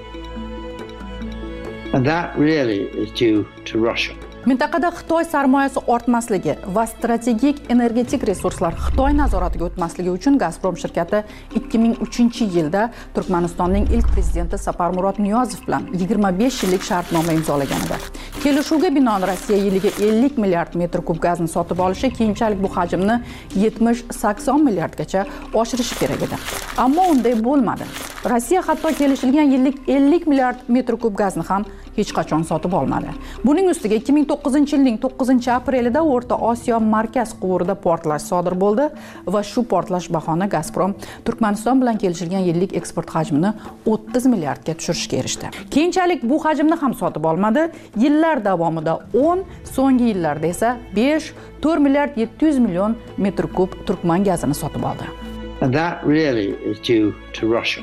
And that really is due to Russia. Mintaqada Xitoy sarmoyasi ortmasligi va strategik energetik resurslar Xitoy nazoratiga o'tmasligi uchun Gazprom shirkati ikki ming uchinchi yilda Turkmanistonning ilk prezidenti Saparmurod Niyozov bilan yigirma besh yillik shartnoma imzolagan edi. Kelishuvga binoan Rossiya yiliga ellik milliard metr kub gazni sotib olishi, keyinchalik bu hajmni yetmish sakson milliardgacha oshirishi kerak edi. Ammo unday bo'lmadi. Rossiya hatto kelishilgan yillik ellik milliard metr kub gazni ham hech qachon sotib olmadi. Buning ustiga ikki ming to'qqizinchi yilning to'qqizinchi aprelida O'rta Osiyo markaz quvurida portlash sodir bo'ldi va shu portlash bahona Gazprom Turkmaniston bilan kelishilgan yillik eksport hajmini o'ttiz milliardga tushirishga erishdi. Keyinchalik bu hajmni ham sotib olmadi. Yillar davomida o'n, so'nggi yillarda esa besh, to'rt milliard yetti yuz million metr kub turkman gazini sotib oldi. And that really is due to Russia.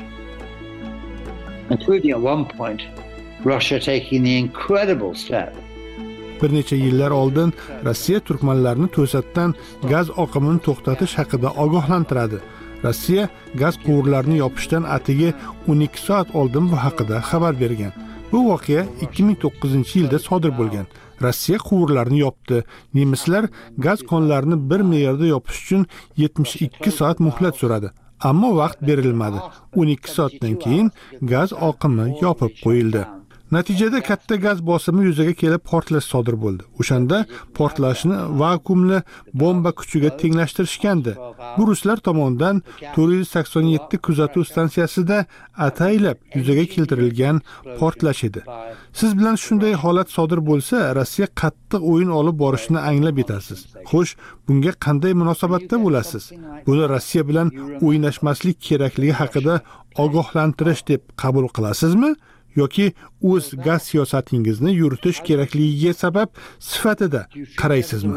Including at one point Russia taking the incredible step. Bir necha yillar oldin Rossiya turkmanlarni to'satdan gaz oqimini to'xtatish haqida ogohlantiradi. Rossiya gaz quvurlarini yopishdan atigi o'n ikki soat oldin bu haqida xabar bergan. Bu voqea ikki ming to'qqizinchi yilda sodir bo'lgan. Rossiya quvurlarini yopdi. Nemislar gaz konlarini bir me'yorda yopish uchun yetmish ikki soat muhlat so'radi. Ammo vaqt berilmadi. o'n ikki soatdan keyin gaz oqimi yopib qo'yildi. Natijada katta gaz bosimi yuzaga kelib portlash sodir bo'ldi. O'shanda portlashni vakuumli bomba kuchiga tenglashtirishgandi. Bu ruslar tomonidan to'rt yuz sakson yetti kuzatuv stansiyasida ataylab yuzaga keltirilgan portlash edi. Siz bilan shunday holat sodir bo'lsa, Rossiya qattiq o'yin olib borishini anglab yetasiz. Xo'sh, bunga qanday munosabatda bo'lasiz? Buni Rossiya bilan o'ynashmaslik kerakligi haqida ogohlantirish deb qabul qilasizmi? yoki o'z gaz siyosatingizni yuritish kerakligiga sabab sifatida qaraysizmi?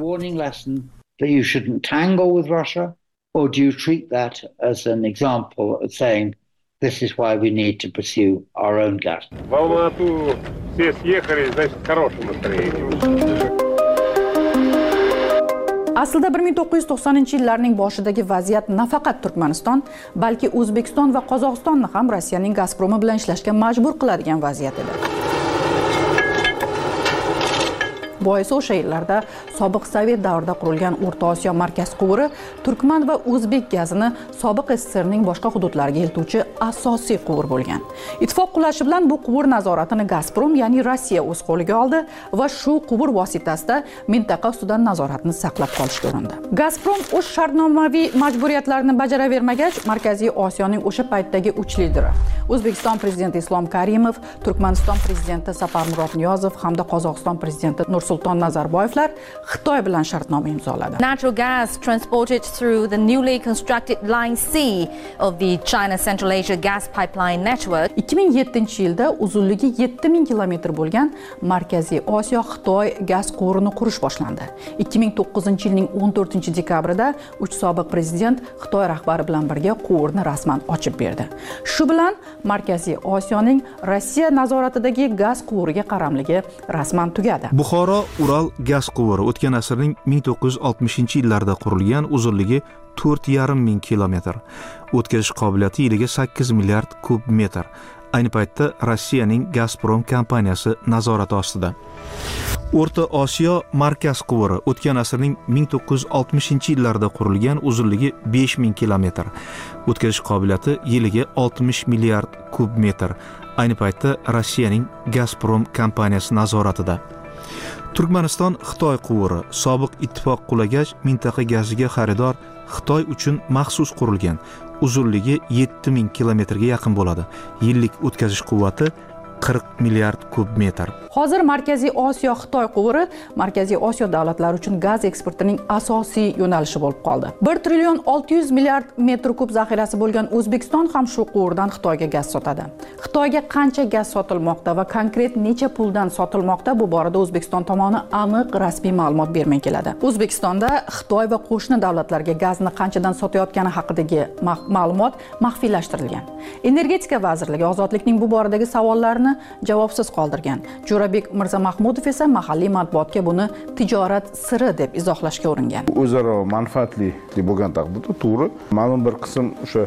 That you shouldn't tangle with Russia, or do you treat that as an example of saying this is why we need to pursue our own gas? В Алмату все съехали, значит, хорошее настроение. Aslida bir ming to'qqiz yuz to'qsoninchi yillarning boshidagi vaziyat nafaqat Turkmaniston, balki O'zbekiston va Qozog'istonni ham Rossiyaning Gazpromi bilan ishlashga majbur qiladigan vaziyat edi. Boisi o'sha yillarda sobiq Sovet davrida qurilgan O'rta Osiyo markaz quvuri turkman va o'zbek gazini sobiq S S R ning boshqa hududlariga eltuvchi asosiy quvur bo'lgan. Ittifoq qulashi bilan bu quvur nazoratini Gazprom, ya'ni Rossiya o'z qo'liga oldi va shu quvur vositasida mintaqa ustidan nazoratni saqlab qolishga urindi. Gazprom o'z shartnomaviy majburiyatlarini bajaravermagach, Markaziy Osiyoning o'sha paytdagi uch lideri O'zbekiston prezidenti Islom Karimov, Turkmaniston prezidenti Saparmurod Niyozov hamda Qozog'iston prezidenti Nursulton Nazarboyevlar Xitoy bilan shartnoma imzoladi. Natural gas transported through the newly constructed Line C of the China Central Asia Gas Pipeline Network. ikki ming yettinchi yilda uzunligi yetti ming kilometr bo'lgan Markaziy Osiyo Xitoy gaz quvurini qurish boshlandi. ikki ming to'qqizinchi yilning o'n to'rtinchi dekabrida uch sobiq prezident Xitoy rahbari bilan birga quvurni rasman ochib berdi. Shu bilan Markaziy Osiyoning Rossiya nazoratidagi gaz quvuriga qaramligi rasman tugadi. Buxoro Ural gaz quvuri o'tgan asrning ming to'qqiz yuz oltmishinchi yillarida qurilgan, uzunligi to'rt yarim ming kilometr. O'tkazish qobiliyati yiliga sakkiz milliard kub metr. Ayni paytda Rossiyaning Gazprom kompaniyasi nazorati ostida. O'rta Osiyo markaz quvuri o'tgan asrning ming to'qqiz yuz oltmishinchi yillarida qurilgan, uzunligi besh ming kilometr. O'tkazish qobiliyati yiliga oltmish milliard kub metr. Ayni paytda Rossiyaning Gazprom kompaniyasi nazoratida. Turkmaniston Xitoy quvuri sobiq ittifoq qulagach, mintaqa gaziga xaridor Xitoy uchun maxsus qurilgan. Uzunligi yetti ming kilometrga yaqin bo'ladi. Yillik o'tkazish quvvati qirq milliard kub metr. Hozir Markaziy Osiyo Xitoy quvuri Markaziy Osiyo davlatlari uchun gaz eksportining asosiy yo'nalishi bo'lib qoldi. bir trillion olti yuz milliard metr kub zaxirasi bo'lgan O'zbekiston ham shu quvurdan Xitoyga gaz sotadi. Xitoyga qancha gaz sotilmoqda va konkret necha puldan sotilmoqda, bu borada O'zbekiston tomoni aniq rasmiy ma'lumot bermay keladi. O'zbekistonda Xitoy va qo'shni davlatlarga gazni qanchadan sotayotgani haqidagi ma'lumot maxfiylashtirilgan. Energetika vazirligi ozodlikning bu boradagi savollarini javobsiz qoldirgan. Jo'rabek Mirzamahmudov esa mahalliy matbuotga buni tijorat siri deb izohlashga uringan. O'zaro manfaatli deb bo'lgan taqdirda to'g'ri, ma'lum bir qism o'sha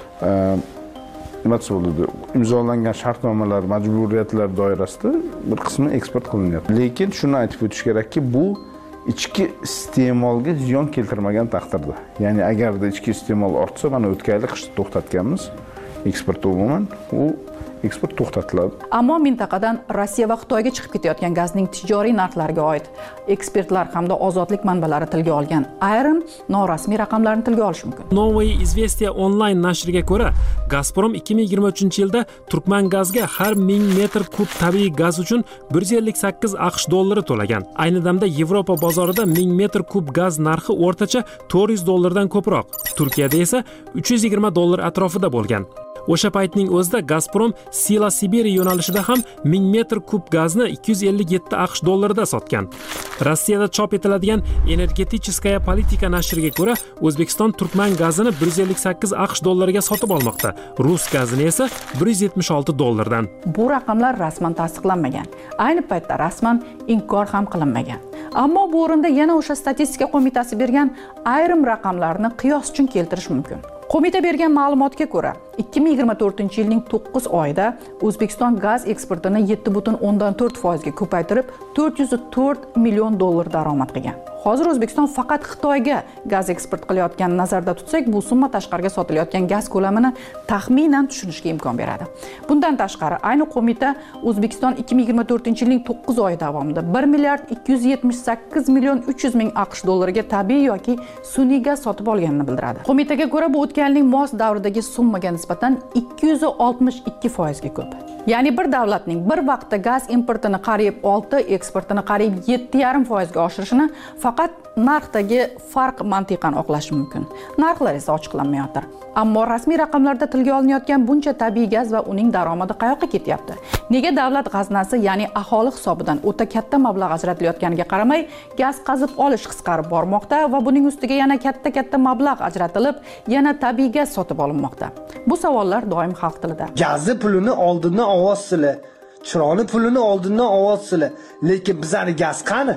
nima bo'ladi, imzolangan shartnomalar, majburiyatlar doirasida bir qismi eksport qilinyapti. Lekin shuni aytib o'tish kerakki, bu ichki iste'molga ziyon keltirmagan taqdirda. Ya'ni agarda ichki iste'mol ortsa, mana o'tgan yil qishda to'xtatganmiz, eksport umuman u eksport to'xtatiladi. Ammo mintaqadan Rossiya va Xitoyga chiqib ketayotgan gazning tijoriy narxlariga oid ekspertlar hamda ozodlik manbalari tilga olgan ayrim norasmiy raqamlarni tilga olish mumkin. Новые известия onlayn nashriga ko'ra, Gazprom ikki ming yigirma uchinchi yilda Turkman gazga har ming metr kub tabiiy gaz uchun bir yuz ellik sakkiz aqsh dollari to'lagan. Ayni damda Yevropa bozorida ming metr kub gaz narxi o'rtacha to'rt yuz dollardan ko'proq. Turkiyada esa uch yuz yigirma dollar atrofida bo'lgan. O'sha paytning o'zida Gazprom Sila Siberiya yo'nalishida ham ming metr kub gazni ikki yuz ellik yetti aqsh dollarida sotgan. Rossiyada chop etiladigan Energeticheskaya politika nashriga ko'ra, O'zbekiston Turkman gazini bir yuz ellik sakkiz aqsh dollariga sotib olmoqda. Rus gazini esa bir yuz yetmish olti dollardan. Bu raqamlar rasman tasdiqlanmagan. Ayni paytda rasman inkor ham qilinmagan. Ammo bu o'rinda yana o'sha statistika qo'mitasi bergan ayrim raqamlarni qiyos uchun keltirish mumkin. Qo'mita bergan ma'lumotga ko'ra, ikki ming yigirma to'rtinchi yilning to'qqiz oyida O'zbekiston gaz eksportini yetti butun o'ndan to'rt foizga ko'paytirib, to'rt yuz to'rt million dollar daromad qilgan. Hozir O'zbekiston faqat Xitoyga gaz eksport qilayotganini nazarda tutsak, bu summa tashqariga sotilayotgan gaz ko'lamini taxminan tushunishga imkon beradi. Bundan tashqari, ayni qo'mita O'zbekiston ikki ming yigirma to'rtinchi yilning to'qqiz oyi davomida bir milliard ikki yuz yetmish sakkiz million uch yuz ming aqsh dollariga tabiiy yoki sun'iy gaz sotib olganini bildiradi. Qo'mitaga ko'ra, bu o'tgan yilning mos davridagi summaga nisbatan ikki yuz oltmish ikki foizga ko'p. Ya'ni bir davlatning bir vaqtda gaz importini qariyb olti, eksportini qariyb yetti yarim foizga oshirishini faqat narxdagi farq mantiqan oqlash mumkin. Narxlar esa ochiqlanmayotir. Ammo rasmiy raqamlarda tilga olinayotgan buncha tabiiy gaz va uning daromadi qayoqqa ketyapti? Nega davlat g'aznasi, ya'ni aholi hisobidan o'ta katta mablag' ajratilayotganiga qaramay, gaz qazib olish qisqarib bormoqda va buning ustiga yana katta-katta mablag' ajratilib, yana tabiiy gaz sotib olinmoqda? Bu savollar doim xalq tilida. Gazni pulini oldindan ovotsizlar, chiroqni pulini oldindan ovotsizlar, lekin bizning gaz qani?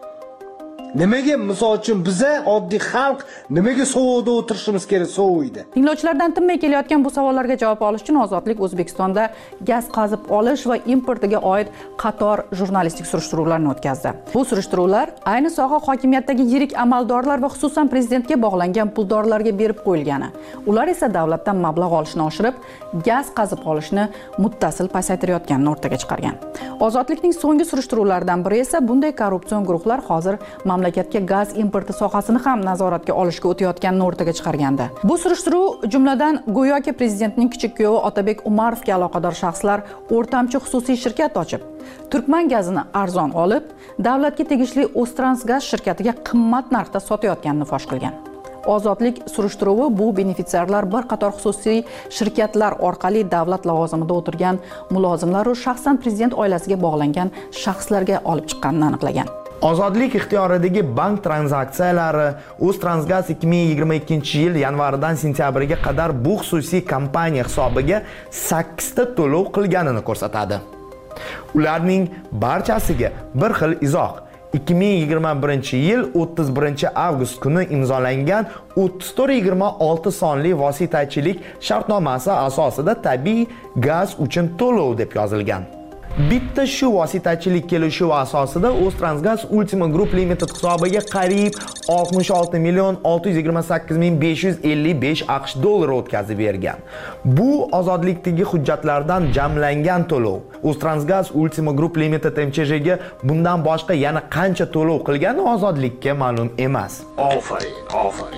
Nimaga misol uchun biza oddiy xalq nimaga sovuqda o'tirishimiz kerak sovuqda? Tinglovchilardan tinmay kelayotgan bu savollarga javob olish uchun Ozodlik O'zbekistonda gaz qazib olish va importiga oid qator jurnalistik surishtiruvlarni o'tkazdi. Bu surishtiruvlar ayni soha hokimiyatdagi yirik amaldorlar va xususan prezidentga bog'langan puldorlarga berib qo'yilgani. Ular esa davlatdan mablag' olishni oshirib, gaz qazib olishni muttasil pasaytirayotganini o'rtaga chiqargan. Ozodlikning so'nggi surishtiruvlaridan biri esa bunday korrupsion guruhlar hozir mamlakatga gaz importi sohasini ham nazoratga olishga o'tayotganini o'rtaga chiqargandi. Bu surishtiruv jumladan go'yoki prezidentning kichik kuyovi Otabek Umarovga aloqador shaxslar o'rtamchi xususiy shirkat ochib, Turkman gazini arzon olib, davlatga tegishli O'ztransgaz shirkatiga qimmat narxda sotayotganini fosh qilgan. Ozodlik surishtiruvi bu benefitsiarlar bir qator xususiy shirkatlar orqali davlat lavozimida o'tirgan mulozimlar va shaxsan prezident oilasiga bog'langan shaxslarga olib chiqqanini aniqlagan. Ozodlik ixtiyoridagi bank tranzaksiyalari O'ztransgaz ikki ming yigirma ikkinchi yil yanvaridan sentyabriga qadar bu xususiy kompaniya hisobiga sakkiz ta to'lov qilganini ko'rsatadi. Ularning barchasiga bir xil izoh ikki ming yigirma birinchi yil o'ttiz birinchi avgust kuni imzolangan o'ttiz to'rt yigirma olti sonli vositachilik shartnomasi asosida tabiiy gaz uchun to'lov deb yozilgan. Bitta shu vositachilik kelishuvi asosida O'ztransgaz Ultima Group Limited hisobiga qariyb oltmish olti million olti yuz yigirma sakkiz ming besh yuz ellik besh aqsh dollari o'tkazib bergan. Bu ozodlikdagi hujjatlardan jamlangan to'lov. O'ztransgaz Ultima Group Limited M Ch Jga bundan boshqa yana qancha to'lov qilgani ozodlikka ma'lum emas. Ofarin, ofarin.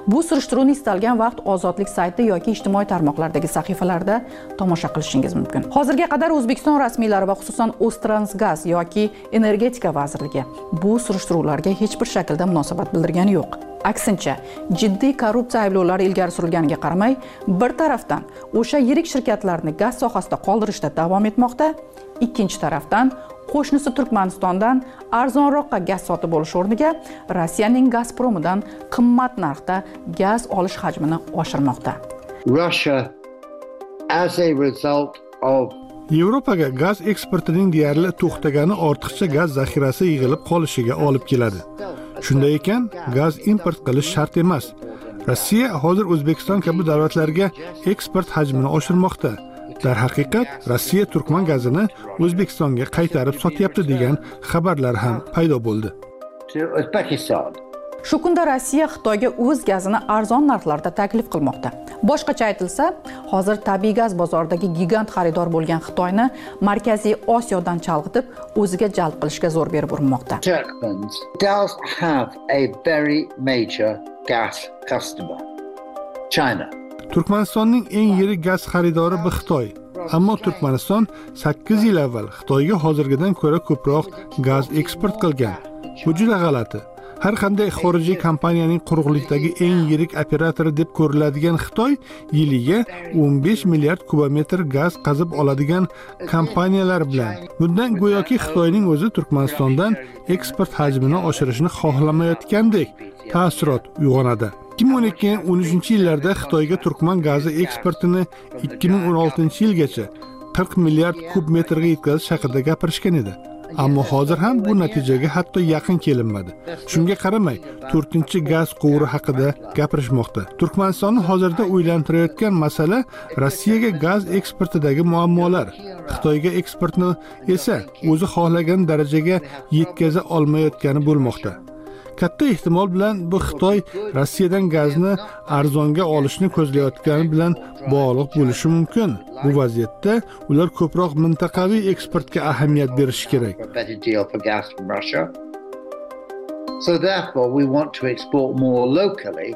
Bu surishtiruvni istalgan vaqt Ozodlik sayti yoki ijtimoiy tarmoqlardagi sahifalarda tomosha qilishingiz mumkin. Hozirga qadar O'zbekiston rasmiylari va xususan O'ztransgaz yoki Energetika vazirligi bu surishtiruvlarga hech bir shaklda munosabat bildirgani yo'q. Aksincha, jiddiy korrupsiya ayblovlari ilgari surilganiga qaramay, bir tarafdan o'sha yirik shirkatlarni gaz sohasida qoldirishda davom etmoqda, ikkinchi tarafdan qo'shnisi Turkmanistondan arzonroqqa gaz sotib olish o'rniga Rossiyaning Gazpromidan qimmat narxda gaz olish hajmini oshirmoqda. Russia, as a result of Yevropaga gaz eksportining deyarli to'xtagani ortiqcha gaz zaxirasi yig'ilib qolishiga olib keladi. Shunday ekan, gaz import qilish shart emas. Rossiya hozir O'zbekiston kabi davlatlarga eksport hajmini oshirmoqda. Dar haqiqat, Rossiya Turkman gazini O'zbekistonga qaytarib sotyapti degan xabarlar ham paydo bo'ldi. Shu kunda Rossiya Xitoyga o'z gazini arzon narxlarda taklif qilmoqda. Boshqacha aytilsa, hozir tabiiy gaz bozoridagi gigant xaridor bo'lgan Xitoyni Markaziy Osiyodan chalg'itib, o'ziga jalb qilishga zo'r berib urinmoqda. Turkmens does have a very major gas customer, China. Turkmanistonning eng yirik gaz xaridori bu Xitoy. Ammo Turkmaniston sakkiz yil avval Xitoyga hozirgidan ko'ra ko'proq gaz eksport qilgan. Bu juda g'alati. Har qanday xorijiy kompaniyaning quruqlikdagi eng yirik operatori deb ko'riladigan Xitoy yiliga o'n besh milliard kubometr gaz qazib oladigan kompaniyalar bilan. Bundan go'yoki Xitoyning o'zi Turkmanistondan eksport hajmini oshirishni xohlamayotgandek ta'sirot uyg'onadi. ikki ming o'n ikki o'n uchinchi yillarda Xitoyga Turkman gazi eksportini ikki ming o'n oltinchi yilgacha qirq milliard kub metrga yetkazish haqida gapirishgan edi. Ammo hozir ham bu natijaga hatto yaqin kelinmadi. Shunga qaramay, to'rtinchi gaz quvuri haqida gapirishmoqda. Turkmanistonni hozirda o'ylantirayotgan masala Rossiyaga gaz eksportidagi muammolar. Xitoyga eksportni esa o'zi xohlagan darajaga yetkaza olmayotgani bo'lmoqda. Katta ehtimol bilan bu Xitoy Rossiyadan gazni arzonga olishni ko'zlayotgani bilan bog'liq bo'lishi mumkin. Bu vaziyatda ular ko'proq mintaqaviy eksportga ahamiyat berishi kerak. So therefore we want to export more locally.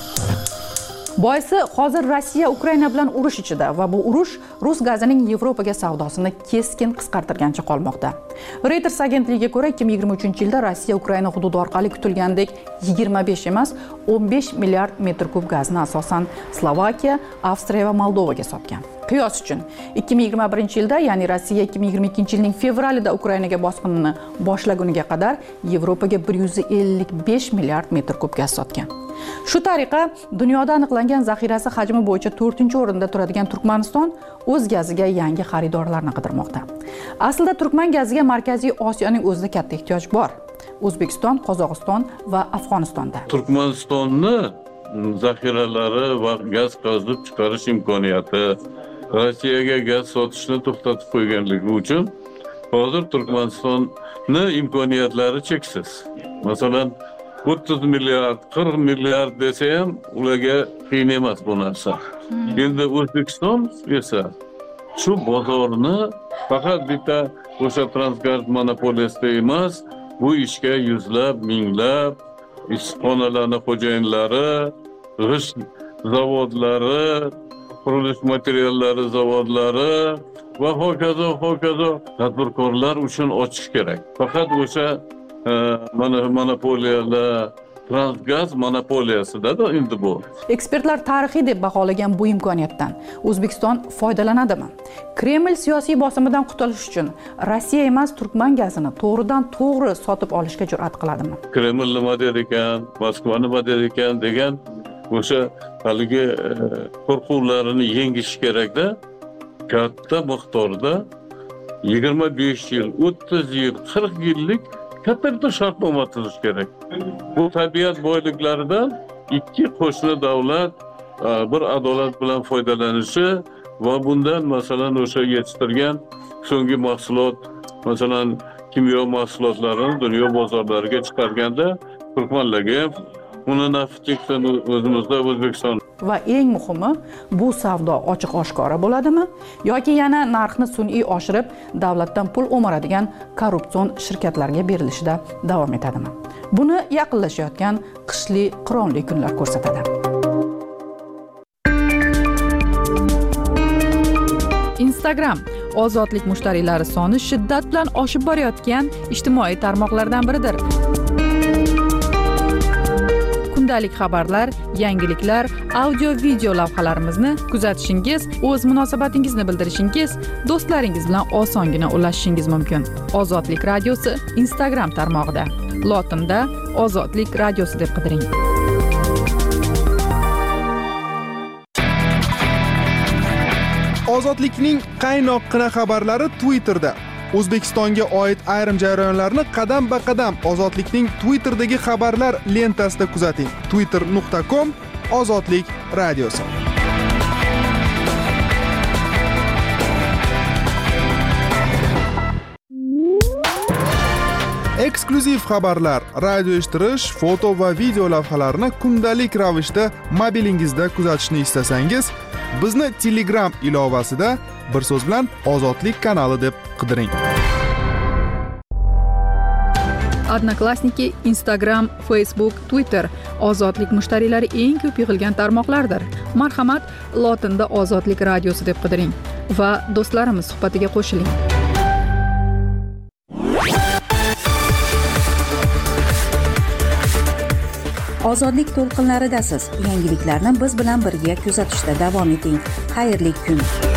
Boisi hozir Rossiya Ukraina bilan urush ichida va bu urush rus gazining Yevropaga savdosini keskin qisqartirgancha qolmoqda. Reuters agentligiga ko'ra ikki ming yigirma uchinchi yilda Rossiya Ukraina hududi orqali kutilgandek yigirma besh emas, o'n besh milliard metr kub gazni asosan Slovakiya, Avstriya va Moldovaga sotgan. Qiyos uchun, ikki ming yigirma birinchi yilda, ya'ni Rossiya ikki ming yigirma ikkinchi yilning fevralida Ukrainaga bosqinini boshlaguniga qadar Yevropaga bir yuz ellik besh milliard metr kub gaz sotgan. Shu tariqa dunyoda aniqlangan zaxirasi hajmi bo'yicha to'rtinchi o'rinda turadigan Turkmaniston o'z gaziga yangi xaridorlarni qidirmoqda. Aslida Turkman gaziga Markaziy Osiyoning o'zida katta ehtiyoj bor. O'zbekiston, Qozog'iston va Afg'onistonda. Turkmanistonni zaxiralari va gaz qazib chiqarish imkoniyati Rossiyaga gaz sotishni to'xtatib qo'yganligi uchun hozir Turkmanistonni imkoniyatlari cheksiz. Masalan, o'ttiz milliard, qirq milliard desa ham ularga qiyin emas bu narsa. Endi O'zbekiston esa shu bozorni faqat bitta o'sha Transgaz monopoliyasida emas, bu ishga yuzlab, minglab ishxonalarning xo'jayinlari, g'isht zavodlari, qurilish materiallari zavodlari va hokazo hokazo tadbirkorlar uchun ochish kerak. Faqat o'sha mana monopoliyalar, Transgaz monopoliyasida-da endi bu. Ekspertlar tarixiy deb baholagan bu imkoniyatdan O'zbekiston foydalanadimi? Kreml siyosiy bosimidan qutulish uchun Rossiya emas, Turkman gazini to'g'ridan to'g'ri sotib olishga jur'at qiladimi? Kreml nima der ekan, Moskva nima der ekan degan o'sha haligi qo'rquvlarini yengish kerak-da. Katta miqdorda yigirma besh yil, o'ttiz yil, qirq yillik katta bir shartnoma tuzish kerak. Bu tabiat boyliklaridan ikki qo'shni davlat bir adolat bilan foydalanishi va bundan masalan o'sha yetishtirgan so'nggi mahsulot, masalan kimyo mahsulotlarini dunyo bozorlariga chiqarganda Turkmanlarga ham uni nafi cheksin o'zimizda O'zbekiston. Va eng muhimi, bu savdo ochiq oshkora bo'ladimi yoki yana narxni sun'iy oshirib davlatdan pul o'maradigan korrupsion shirkatlarga berilishida davom etadimi? Buni yaqinlashayotgan qishli qironli kunlar ko'rsatadi. Instagram ozodlik mushtariylari soni shiddat bilan oshib borayotgan ijtimoiy tarmoqlardan biridir. Kundalik xabarlar, yangiliklar, audio video lavhalarimizni kuzatishingiz, o'z munosabatingizni bildirishingiz, do'stlaringiz bilan osongina ulashishingiz mumkin. Ozodlik radiosi Instagram tarmog'ida. Lotinda Ozodlik radiosi deb qidiring. Ozodlikning qaynoqqina xabarlari Twitterda. O'zbekistonga oid ayrim jarayonlarni qadam-ba-qadam Ozodlikning Twitterdagi xabarlar lentasida kuzating. twitter nuqta com Ozodlik radiosi. Eksklyuziv xabarlar, radio eshittirish, foto va video lavhalarni kundalik ravishda mobilingizda kuzatishni istasangiz, bizni Telegram ilovasida bir so'z bilan Ozodlik kanali deb qidiring. Odnoklassniki, Instagram, Facebook, Twitter ozodlik mushtariylari eng ko'p yig'ilgan tarmoqlardir. Marhamat, lotinda Ozodlik radiosi deb qidiring va do'stlarimiz suhbatiga qo'shiling. Ozodlik to'lqinlaridasiz. Yangiliklarni biz bilan birga kuzatishda davom eting. Xayrli kun.